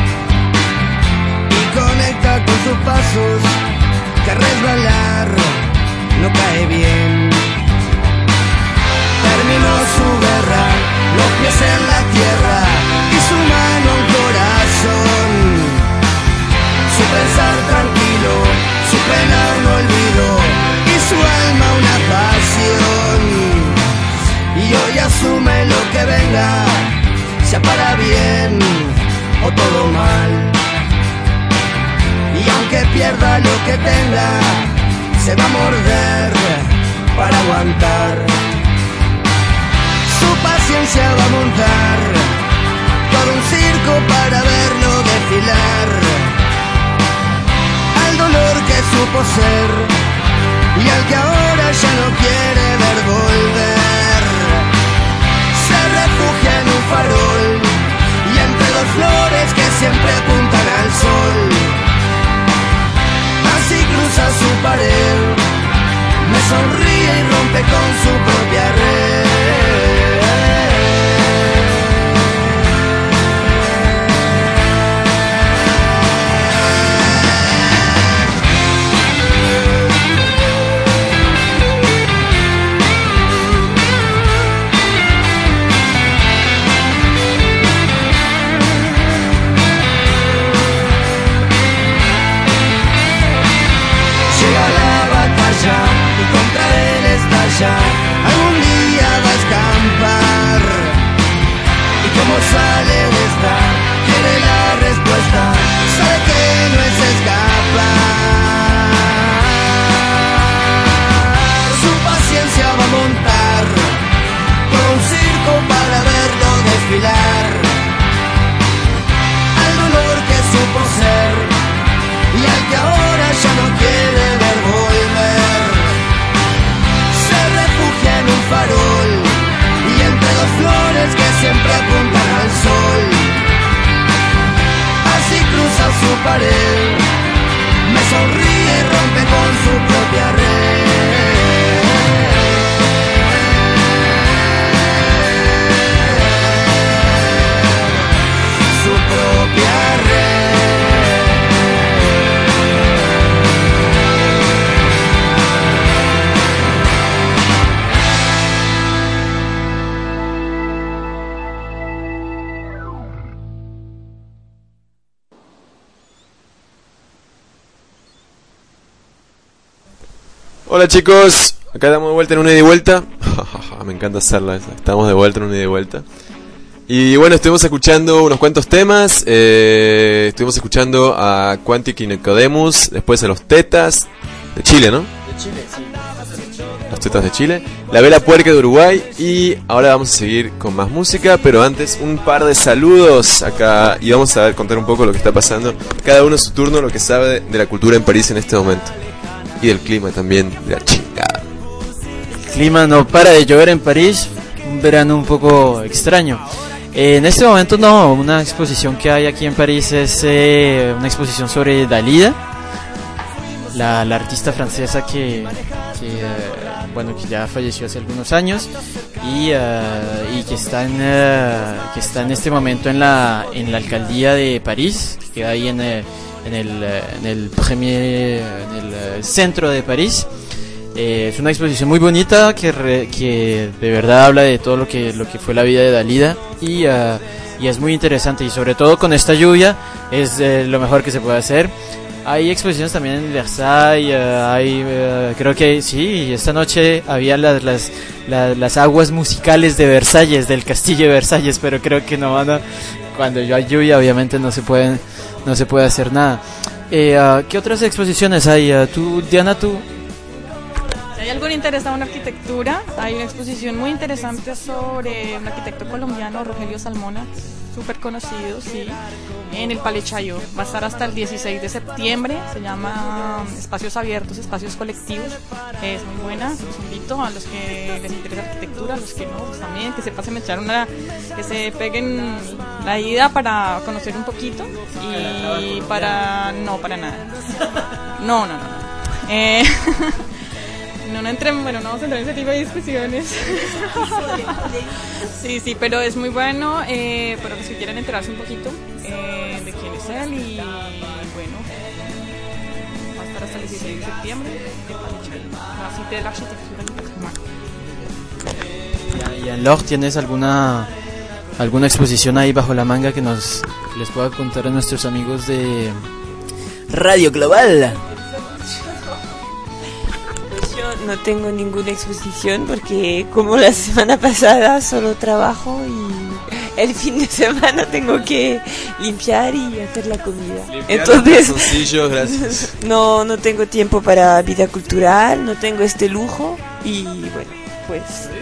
Y conecta con sus pasos, que resbalar no cae bien. Terminó su guerra, los pies en la tierra y su mano en corazón. Su pensar tranquilo, su pena un olvido y su alma una pasión. Y hoy asume lo que venga, sea para bien o todo mal. Y aunque pierda lo que tenga, se va a morder para aguantar. Su paciencia va a montar todo un circo para verlo desfilar. Al dolor que supo ser y al que ahora ya no quiere ver volver. Se refugia en un farol y entre dos flores que siempre apuntan al sol. Así cruza su pared, me sonríe y rompe con su propia red. Y contra él estalla, algún día va a escampar. Y como sale de esta, quiere la respuesta, sabe que no es escapar. Su paciencia va a montar todo un circo para verlo desfilar. Al dolor que supo ser y al que ahora ya no quiere ver volver. Se refugia en un farol y entre dos flores que siempre apuntan al sol. Así cruza su pared, me sonríe y rompe con su propia red. Su propia red. Hola chicos, acá estamos de vuelta en una ida y vuelta. Me encanta hacerla esa. Estamos de vuelta en una ida y vuelta. Y bueno, estuvimos escuchando unos cuantos temas. eh, Estuvimos escuchando a Quantic y Nicodemus. Después a los Tetas de Chile, ¿no? De Chile, sí. Los Tetas de Chile. La Vela Puerca de Uruguay. Y ahora vamos a seguir con más música. Pero antes un par de saludos acá. Y vamos a ver, contar un poco lo que está pasando. Cada uno a su turno, lo que sabe de la cultura en París en este momento. Y del clima también, de la chingada. El clima no para de llover en París, un verano un poco extraño. Eh, en este momento no, una exposición que hay aquí en París es eh, una exposición sobre Dalida, la, la artista francesa que, que eh, bueno, que ya falleció hace algunos años y, uh, y que está en uh, que está en este momento en la en la alcaldía de París, que queda ahí en, eh, en el en el premier en el uh, centro de París. Eh, es una exposición muy bonita que re, que de verdad habla de todo lo que lo que fue la vida de Dalida y uh, y es muy interesante, y sobre todo con esta lluvia es eh, lo mejor que se puede hacer. Hay exposiciones también en Versailles, uh, hay, uh, creo que sí, esta noche había las, las, las, las aguas musicales de Versalles, del castillo de Versalles, pero creo que no van a, cuando hay lluvia obviamente no se pueden, no se puede hacer nada. Eh, uh, ¿Qué otras exposiciones hay? Uh, tú, Diana, tú... Si hay algún interesado en arquitectura, hay una exposición muy interesante sobre un arquitecto colombiano, Rogelio Salmona, súper conocido, sí, en el Palais Chaillot. Va a estar hasta el dieciséis de septiembre, se llama Espacios Abiertos, Espacios Colectivos, es muy buena, los invito a los que les interesa arquitectura, a los que no, pues también, que se pasen a echar una, que se peguen la ida para conocer un poquito, y para, no, para nada, no, no, no, no. Eh, No, no entren, bueno, no vamos a entrar en ese tipo de discusiones. Sí, sí, pero es muy bueno, eh, para los que quieran enterarse un poquito eh, de quién es él, y bueno, va a estar hasta el dieciséis de septiembre, la cita de la arquitectura. Y alors, ¿tienes alguna alguna exposición ahí bajo la manga que nos que les pueda contar a nuestros amigos de Radio Global? No tengo ninguna exposición porque como la semana pasada solo trabajo y el fin de semana tengo que limpiar y hacer la comida. Limpiar Entonces los calzoncillos, gracias. no no tengo tiempo para vida cultural, no tengo este lujo y bueno, pues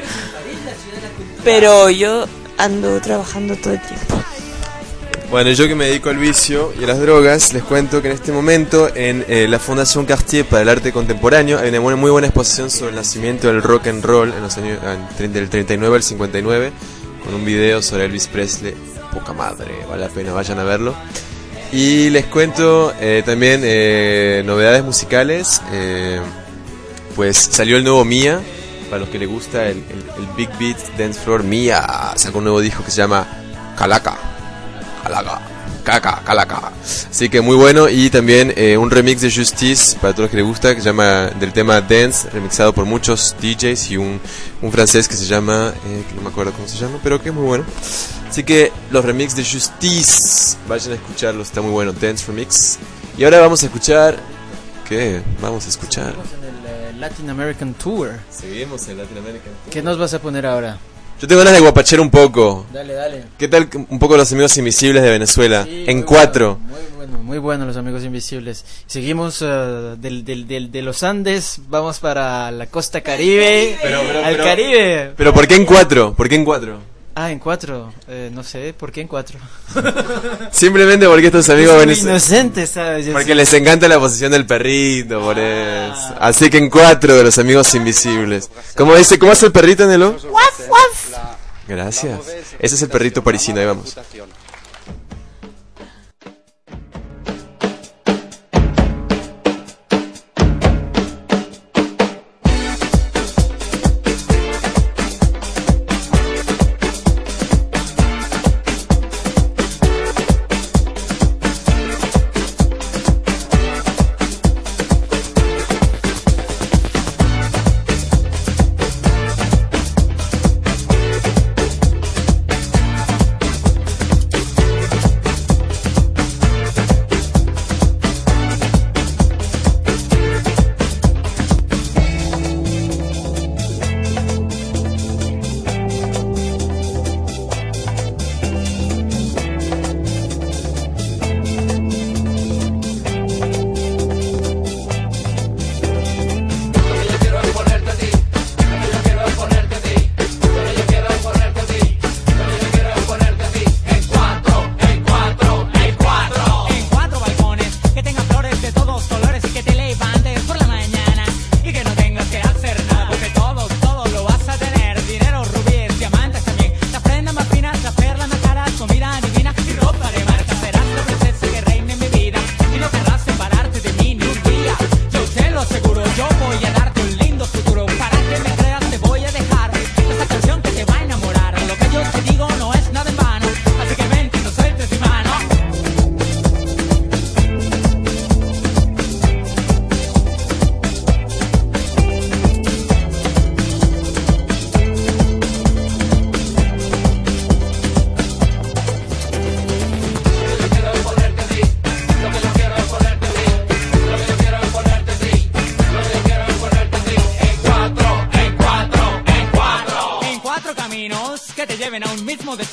pero yo ando trabajando todo el tiempo. Bueno, yo que me dedico al vicio y a las drogas, les cuento que en este momento en eh, la Fundación Cartier para el Arte Contemporáneo hay una muy, muy buena exposición sobre el nacimiento del rock and roll en los años en, del treinta y nueve al cincuenta y nueve, con un video sobre Elvis Presley. Poca madre, vale la pena, vayan a verlo. Y les cuento eh, también eh, novedades musicales. Eh, pues salió el nuevo Mia, para los que les gusta el, el, el Big Beat Dance Floor. Mia sacó un nuevo disco que se llama Calaca. Calaca, caca, calaca. Así que muy bueno. Y también eh, un remix de Justice para todos los que les gusta, que se llama del tema Dance, remixado por muchos D Js y un, un francés que se llama, eh, que no me acuerdo cómo se llama, pero que es muy bueno. Así que los remix de Justice, vayan a escucharlos, está muy bueno, Dance Remix. Y ahora vamos a escuchar, ¿qué? Vamos a escuchar En el uh, Latin American Tour. Seguimos en Latin American Tour. ¿Qué nos vas a poner ahora? Yo tengo ganas de guapachar un poco. Dale, dale. ¿Qué tal un poco los amigos invisibles de Venezuela? Sí, en muy cuatro. Bueno, muy bueno, muy bueno los amigos invisibles. Seguimos uh, del, del, del, de los Andes, vamos para la costa Caribe. Pero, pero, al pero, Caribe. Pero ¿por qué en cuatro? ¿Por qué en cuatro? Ah, en cuatro. Eh, no sé, ¿por qué en cuatro? Simplemente porque estos amigos venezolanos. Inocentes, ¿sabes? Yo Porque sé. les encanta la posición del perrito, por eso. Así que en cuatro de los amigos invisibles. ¿Cómo dice? ¿Cómo hace el perrito en el o? Waf, waf. Gracias. Ese es el perrito parisino, ahí vamos.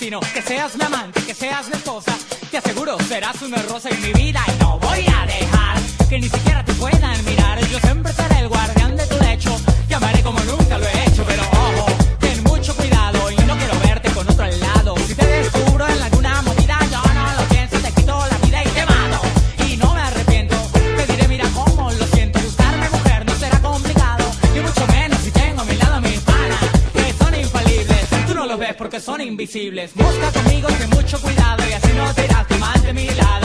sino que seas mi amante, que seas mi esposa. Te aseguro, serás una rosa en mi vida y no voy a dejar que ni siquiera te puedan mirar. Yo siempre seré el guardián de tu lecho, te amaré como nunca lo he hecho, pero ojo, ten mucho cuidado y no quiero verte con otro al lado. Si te descubro en alguna movida, yo no lo pienso, te quito la vida y te mato. Y no me arrepiento, te diré mira cómo lo siento. Buscarme mujer no será complicado, y mucho menos si tengo a mi lado a mis panas, que son infalibles. Tú no los ves porque son invisibles. Busca conmigo, ten mucho cuidado y así no te irás tú más de mi lado.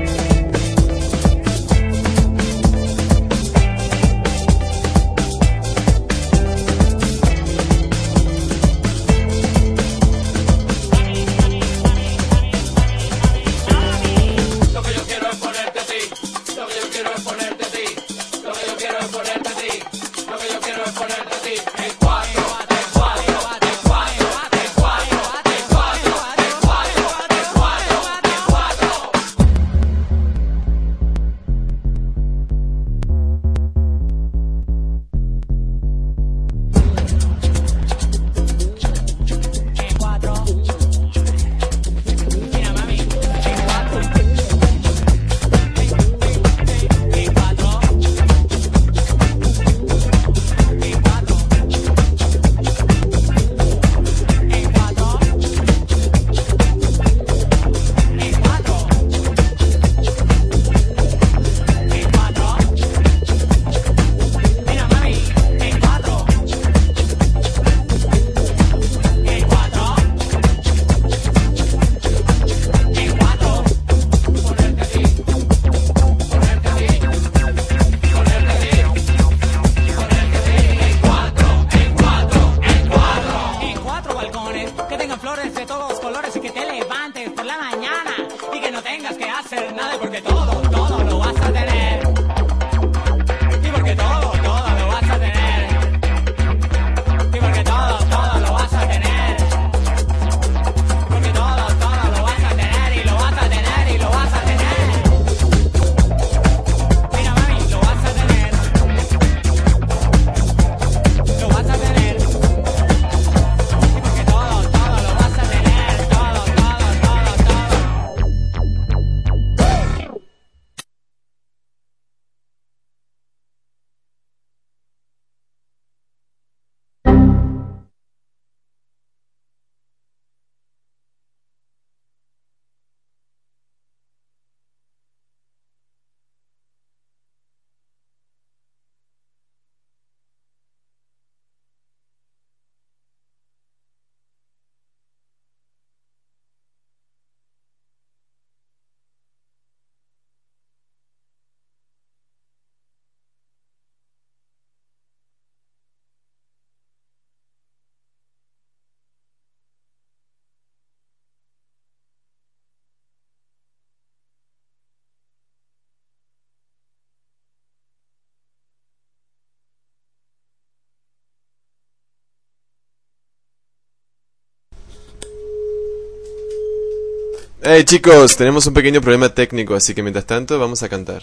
Hey chicos, tenemos un pequeño problema técnico, así que mientras tanto vamos a cantar.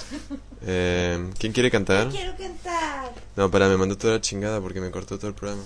Eh, ¿Quién quiere cantar? Yo quiero cantar. No, pará, me mandó toda la chingada porque me cortó todo el programa.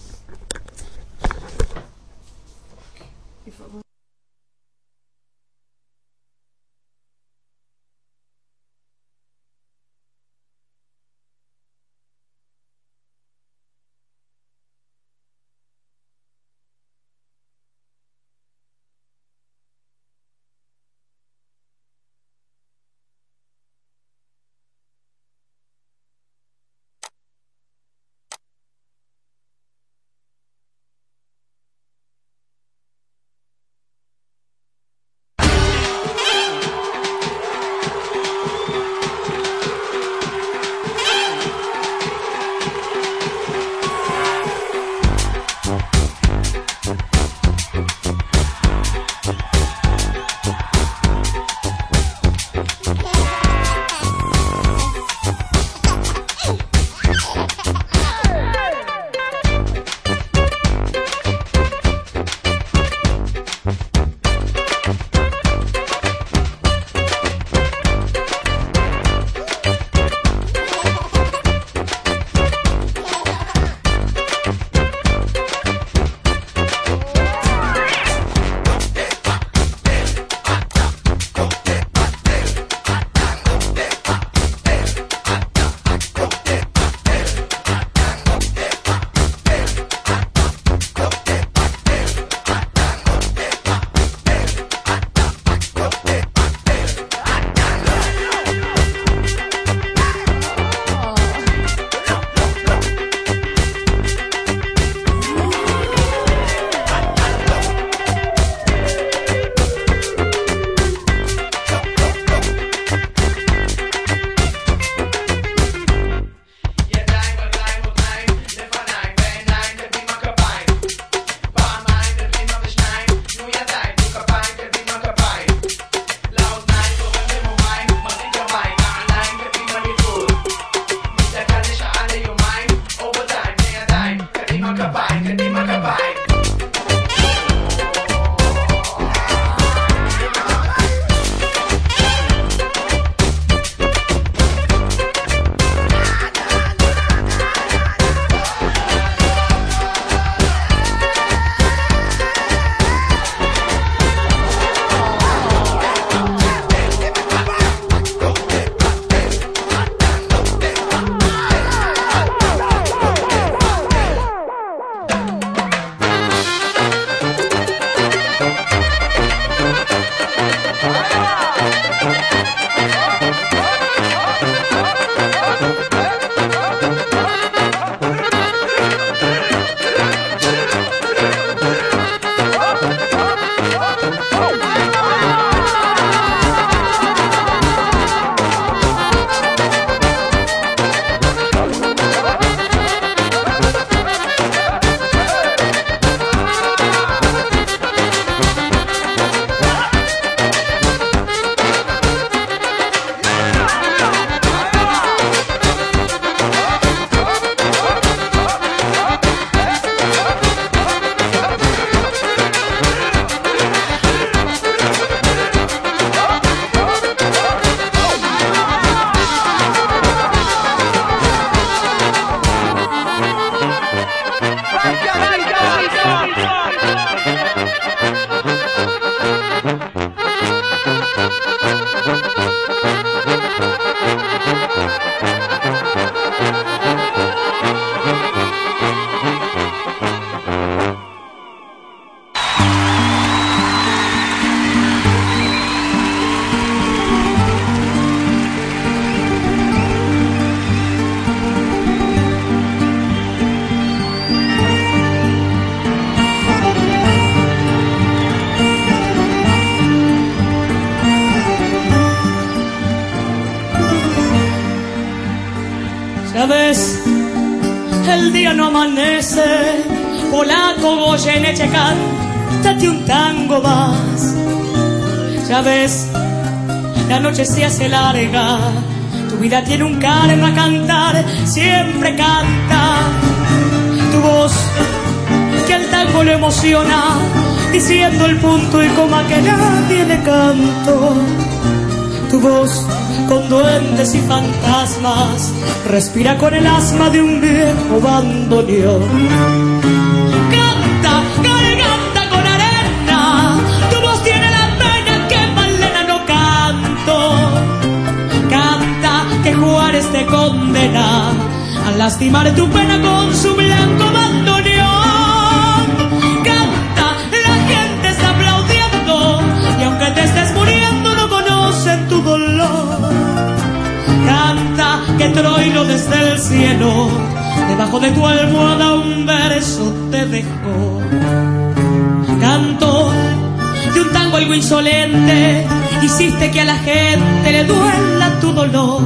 el día no amanece, polaco Goyeneche, cántate un tango más. Ya ves, la noche se hace larga, tu vida tiene un karma, cantar siempre canta. Tu voz que al tango lo emociona, diciendo el punto y coma que nadie le cantó. Tu voz con duendes y fantasmas respira con el asma de un viejo bandoneón. Canta, garganta con arena, tu voz tiene la pena que Malena no canto. Canta que Juárez te condena a lastimar tu pena con su blanco bandoneón. Canta, la gente está aplaudiendo y aunque te estés muriendo no conocen tu dolor. Canta que Troilo desde el cielo debajo de tu almohada un verso te dejó. Canto de un tango algo insolente, hiciste que a la gente le duela tu dolor.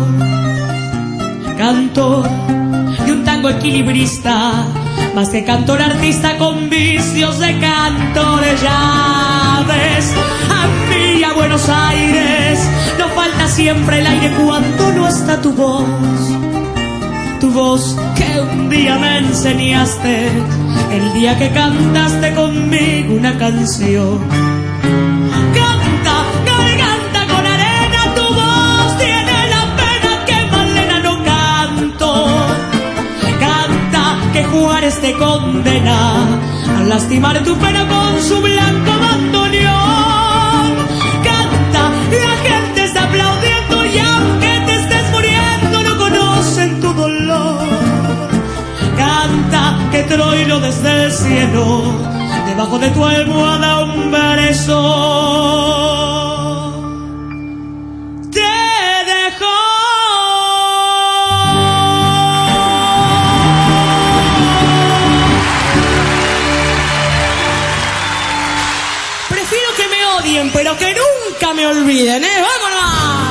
Canto de un tango equilibrista, más que cantor artista con vicios de cantor. Ya ves, a mí a Buenos Aires nos falta siempre el aire cuando no está tu voz. Tu voz que un día me enseñaste, el día que cantaste conmigo una canción. Canta, garganta con arena, tu voz tiene la pena que Malena no canto. Canta que Juárez te condena a lastimar tu pena con su blanco bandoneón. Canta, la gente está aplaudiendo y aunque te estés muriendo no conocen tu dolor. Canta que Troilo desde el cielo debajo de tu almohada un verso te dejó. Prefiero que me odien, pero que nunca me olviden, ¿eh? ¡Vámonos!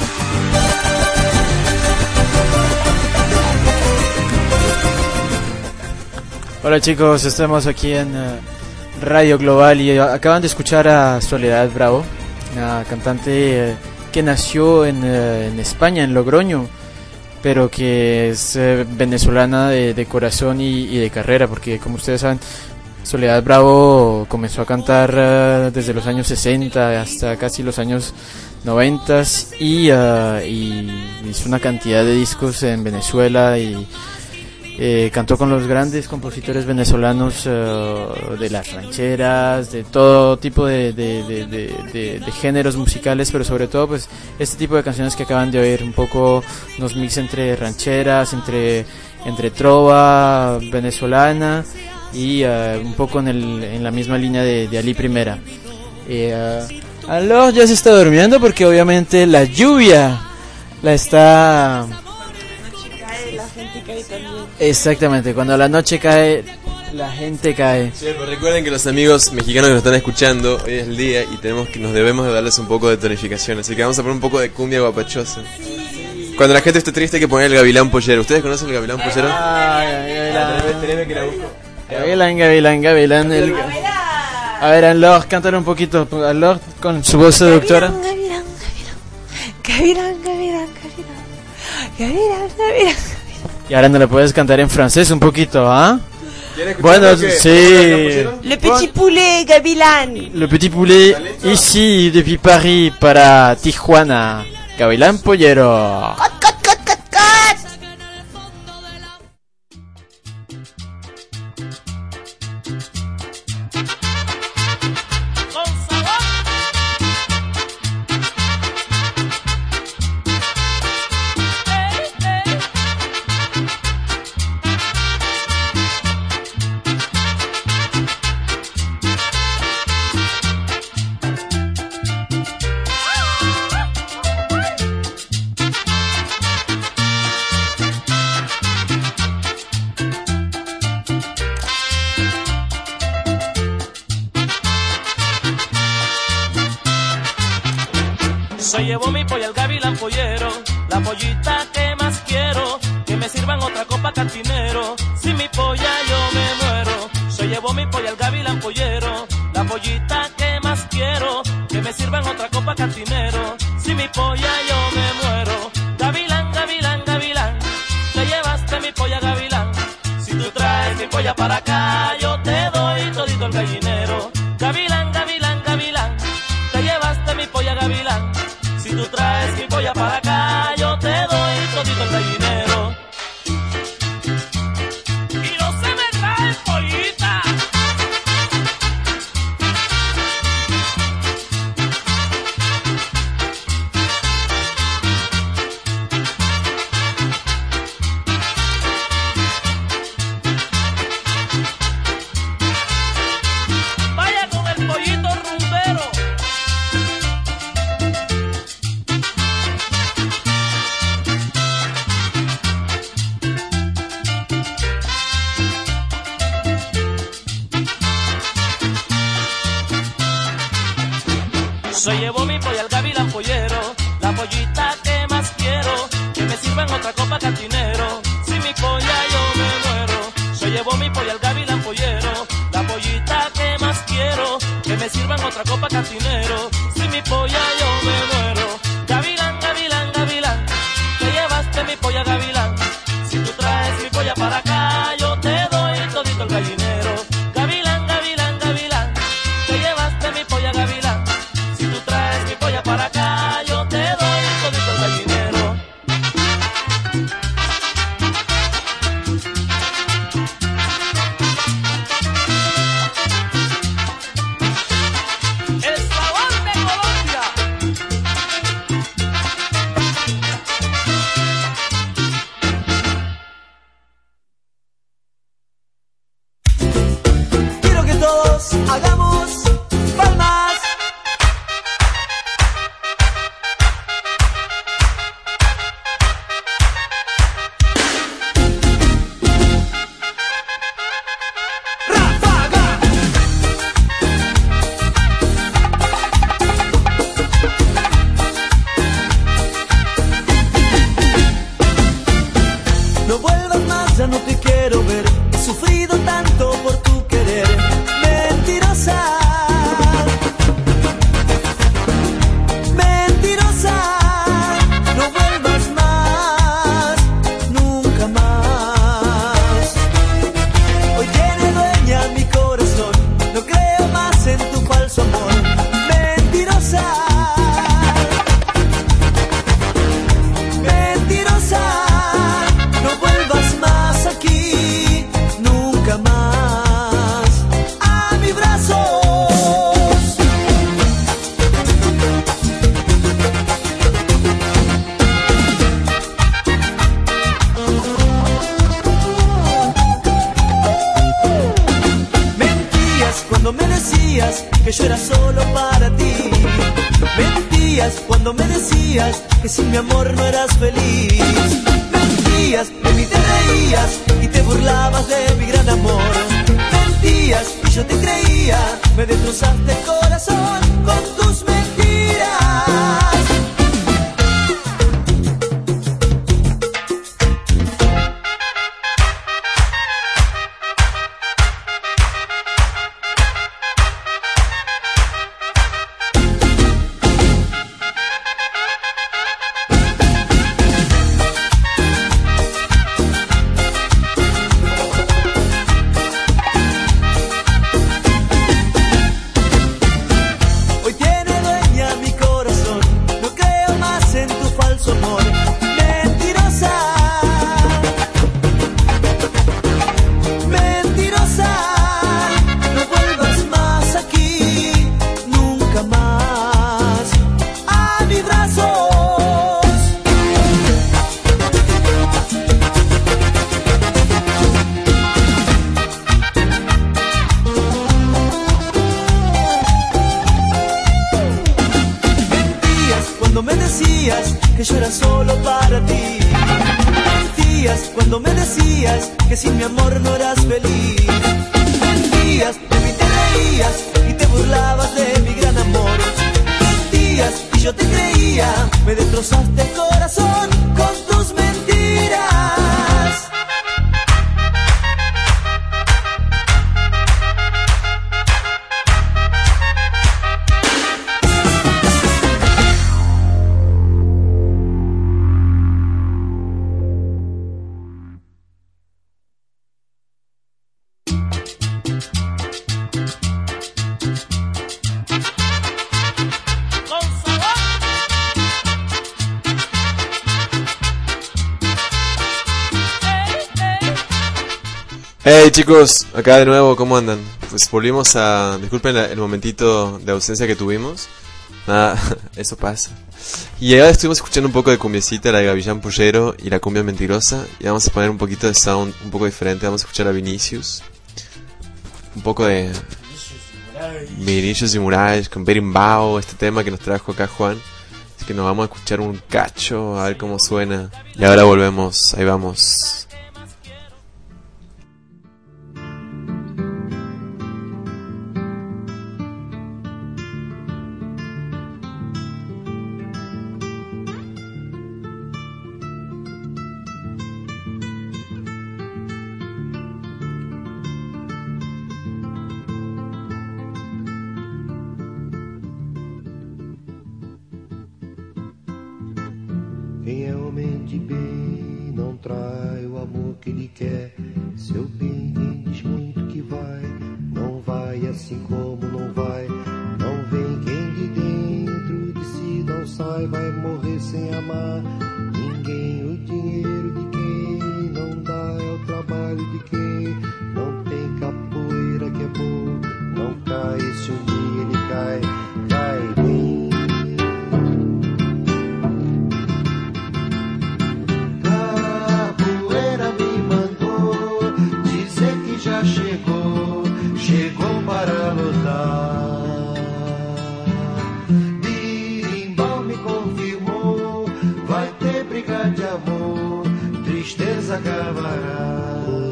Hola chicos, estamos aquí en uh, Radio Global y acaban de escuchar a Soledad Bravo, una cantante uh, que nació en, uh, en España, en Logroño, pero que es uh, venezolana de, de corazón y, y de carrera, porque como ustedes saben, Soledad Bravo comenzó a cantar uh, desde los años sesenta hasta casi los años noventa y, uh, y hizo una cantidad de discos en Venezuela y Eh, cantó con los grandes compositores venezolanos uh, de las rancheras, de todo tipo de, de, de, de, de, de géneros musicales, pero sobre todo pues este tipo de canciones que acaban de oír, un poco unos mix entre rancheras, entre, entre trova venezolana y uh, un poco en, el, en la misma línea de, de Ali Primera. Eh, uh, Aló, ya se está durmiendo porque obviamente la lluvia la está... La gente cae también. Exactamente, cuando la noche cae, la gente cae. Sí, pero recuerden que los amigos mexicanos que nos están escuchando, hoy es el día y tenemos que nos debemos de darles un poco de tonificación, así que vamos a poner un poco de cumbia guapachosa. Cuando la gente esté triste hay que poner el gavilán pollero. ¿Ustedes conocen el gavilán pollero? Ah, gavilán. Teneme que la busco. Gavilán, gavilán, gavilán. El... A ver, Anlor, cántale un poquito. Anlor con su voz seductora. Gavilán, gavilán, gavilán, gavilán, gavilán, gavilán. Y ahora no le puedes cantar en francés un poquito, ¿ah? ¿eh? Bueno, sí. Le petit poulet, gavilán. Le petit poulet, ici, depuis Paris, para Tijuana. Gavilán pollero. Cut, cut, cut, cut, cut. Se llevó mi polla el gavilán pollero, la pollita que más quiero. que me sirvan otra copa cantinero. Si mi polla yo me muero, se llevó mi polla al gavilán pollero. La pollita que más quiero, que me sirvan otra copa cantinero. Si mi polla yo me muero, gavilán, gavilán, gavilán, te llevaste mi polla gavilán. Si tú traes mi polla para acá, yo te doy todito el gallinero. Gavilán, gavilán, gavilán, te llevaste mi polla gavilán. Si tú traes mi polla para acá, yo te doy todito el gallinero. Y no se me trae pollita. Vaya con el pollito rumbero. Se llevó mi polla al gavilán pollero, la pollita que más quiero, que me sirvan otra copa cantinero. Si mi polla yo me muero, se llevó mi polla al gavilán pollero, la pollita que más quiero, que me sirvan otra copa cantinero. Si mi polla yo me muero, gavilán, gavilán, gavilán, te llevaste mi polla gavilán. Si tú traes mi polla para acá, yo te doy todito el gallinero. Gavilán, gavilán, gavilán, te llevaste mi polla gavilán. Si tú traes mi polla para acá, yo te doy todito el gallinero. El sabor de Colombia. Quiero que todos hagamos palmas. No vuelvas más, ya no te quiero ver. He sufrido tanto por tu querer. Mentirosa, mentirosa. No vuelvas más, nunca más. Hoy tiene dueña mi corazón. No creo más en tu falso amor. Mentirosa, mentirosa. No vuelvas más aquí, nunca más a mis brazos. Mentías cuando me decías que yo era solo para ti. Mentías cuando me decías que sin mi amor no eras feliz. Mentías, de mí te reías y te burlabas de mi gran amor. Mentías y yo te creía, me destrozaste el corazón con tus mentiras. Hoy tiene dueña mi corazón, no creo más en tu falso amor. Mentirosa, mentirosa. No vuelvas más aquí, nunca más a mis brazos. Mentías cuando me decías que yo era solo para ti. Mentías cuando me decías que sin mi amor no eras feliz. Mentías, de mí te reías y te burlabas de mi gran amor. Mentías y yo te creía, me destrozaste el corazón con tus mentiras. Hey chicos, acá de nuevo, ¿cómo andan? Pues volvimos a... Disculpen la- el momentito de ausencia que tuvimos. Nada, eso pasa. Y ahora estuvimos escuchando un poco de cumbiecita, la de Gavillán Pollero y la cumbia mentirosa. Y vamos a poner un poquito de sound un poco diferente. Vamos a escuchar a Vinicius. Un poco de... Vinicius y Moraes con Berimbau, este tema que nos trajo acá Juan. Así que nos vamos a escuchar un cacho, a ver cómo suena. Y ahora volvemos, ahí vamos. Quem realmente bem não trai o amor que ele quer. Seu bem, quem diz muito que vai, não vai assim como não vai. Não vem quem de dentro de si não sai, vai morrer sem amar ninguém. O dinheiro de quem não dá é o trabalho de quem não tem capoeira que é bom. Não cai, se um dia ele cai, cai bem. Já chegou, chegou para lutar. Birimbau me confirmou, vai ter briga de amor, tristeza acabará.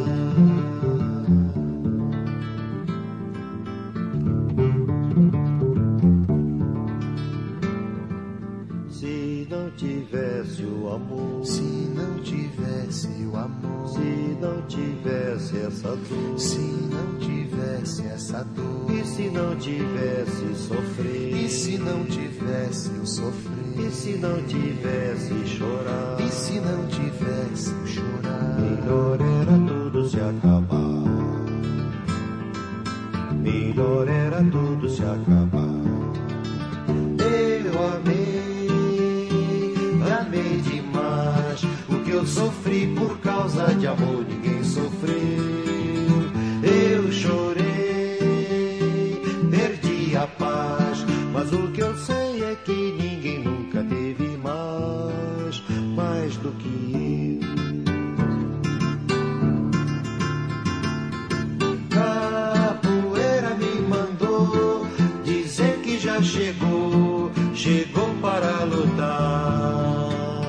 Se não tivesse o amor, se não tivesse o amor, se não tivesse essa dor, se não tivesse essa dor, e se não tivesse sofrer, e se não tivesse o sofrer, e se não tivesse chorar, e se não tivesse o chorar, melhor era tudo se acabar, melhor era tudo se acabar. Eu amei, amei demais. O que eu sofri por causa de amor ninguém sofreu. Eu chorei, perdi a paz, mas o que eu sei é que ninguém nunca teve mais, mais do que eu. Capoeira me mandou dizer que já chegou, chegou para lutar.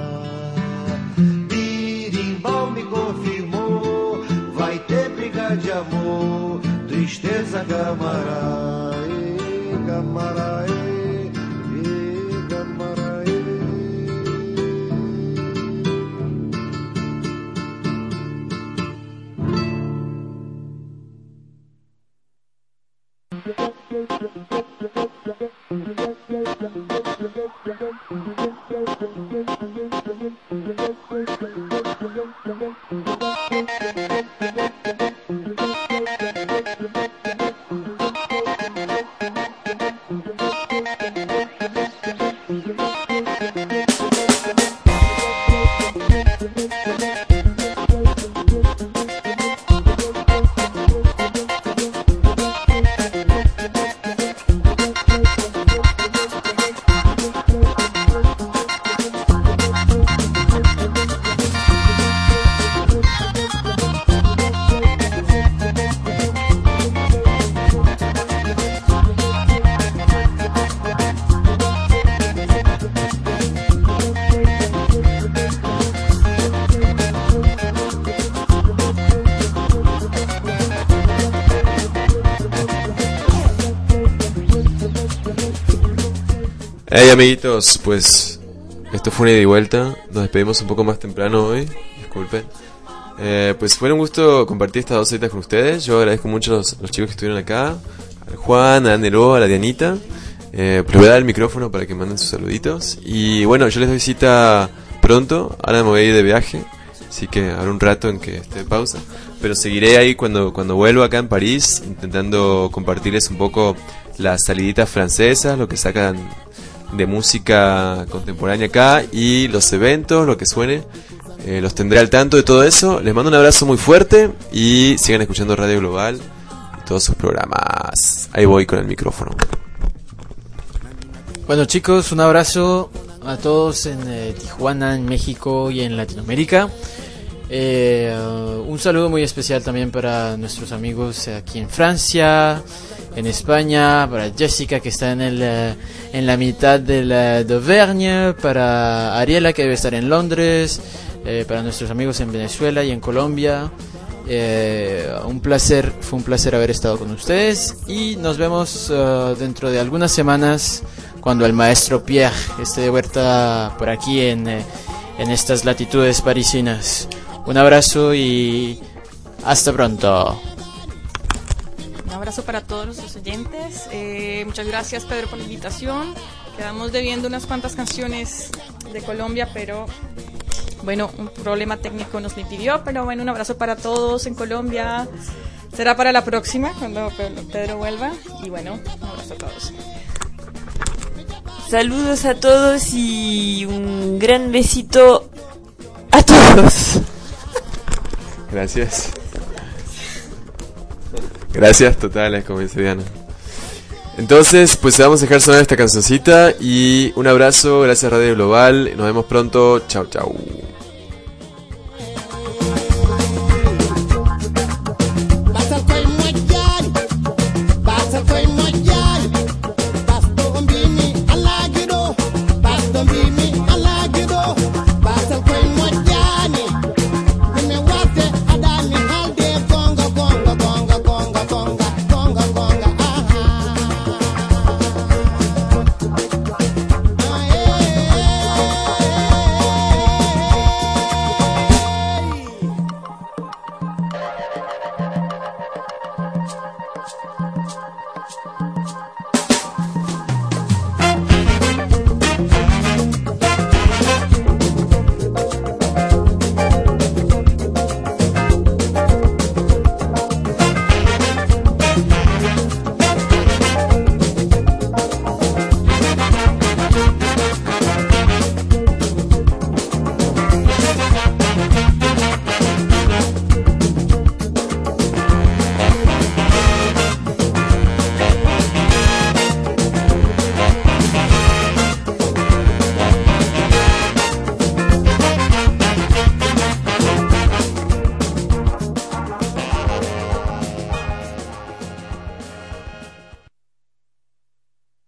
Birimbau me confirmou, vai ter briga de amor, tristeza gamará, e gamará, e, e gamará, e. Hey amiguitos, pues esto fue una ida y vuelta. Nos despedimos un poco más temprano hoy, disculpen. Eh, pues fue un gusto compartir estas dos horitas con ustedes. Yo agradezco mucho a los, los chicos que estuvieron acá, al Juan, a Nero, a la Dianita. Eh, pues les voy a dar el micrófono para que manden sus saluditos. Y bueno, yo les doy cita pronto. Ahora me voy a ir de viaje, así que habrá un rato en que esté de pausa. Pero seguiré ahí cuando, cuando vuelva acá en París, intentando compartirles un poco las saliditas francesas, lo que sacan de música contemporánea acá y los eventos, lo que suene. eh, los tendré al tanto de todo eso. Les mando un abrazo muy fuerte y sigan escuchando Radio Global y todos sus programas. Ahí voy con el micrófono. Bueno chicos, un abrazo a todos en eh, Tijuana, en México y en Latinoamérica. Eh, uh, un saludo muy especial también para nuestros amigos aquí en Francia, en España, para Jessica que está en, el, uh, en la mitad de la de Auvergne, para Ariela que debe estar en Londres, eh, para nuestros amigos en Venezuela y en Colombia. Eh, un placer, fue un placer haber estado con ustedes y nos vemos uh, dentro de algunas semanas cuando el maestro Pierre esté de vuelta por aquí en, eh, en estas latitudes parisinas. Un abrazo y hasta pronto. Un abrazo para todos nuestros oyentes. Eh, muchas gracias, Pedro, por la invitación. Quedamos debiendo unas cuantas canciones de Colombia, pero bueno, un problema técnico nos lo impidió. Pero bueno, un abrazo para todos en Colombia. Será para la próxima, cuando Pedro vuelva. Y bueno, un abrazo a todos. Saludos a todos y un gran besito a todos. Gracias. Gracias totales, como dice Diana. Entonces, pues vamos a dejar sonar esta cancioncita y un abrazo, gracias Radio Global, nos vemos pronto, chau chau.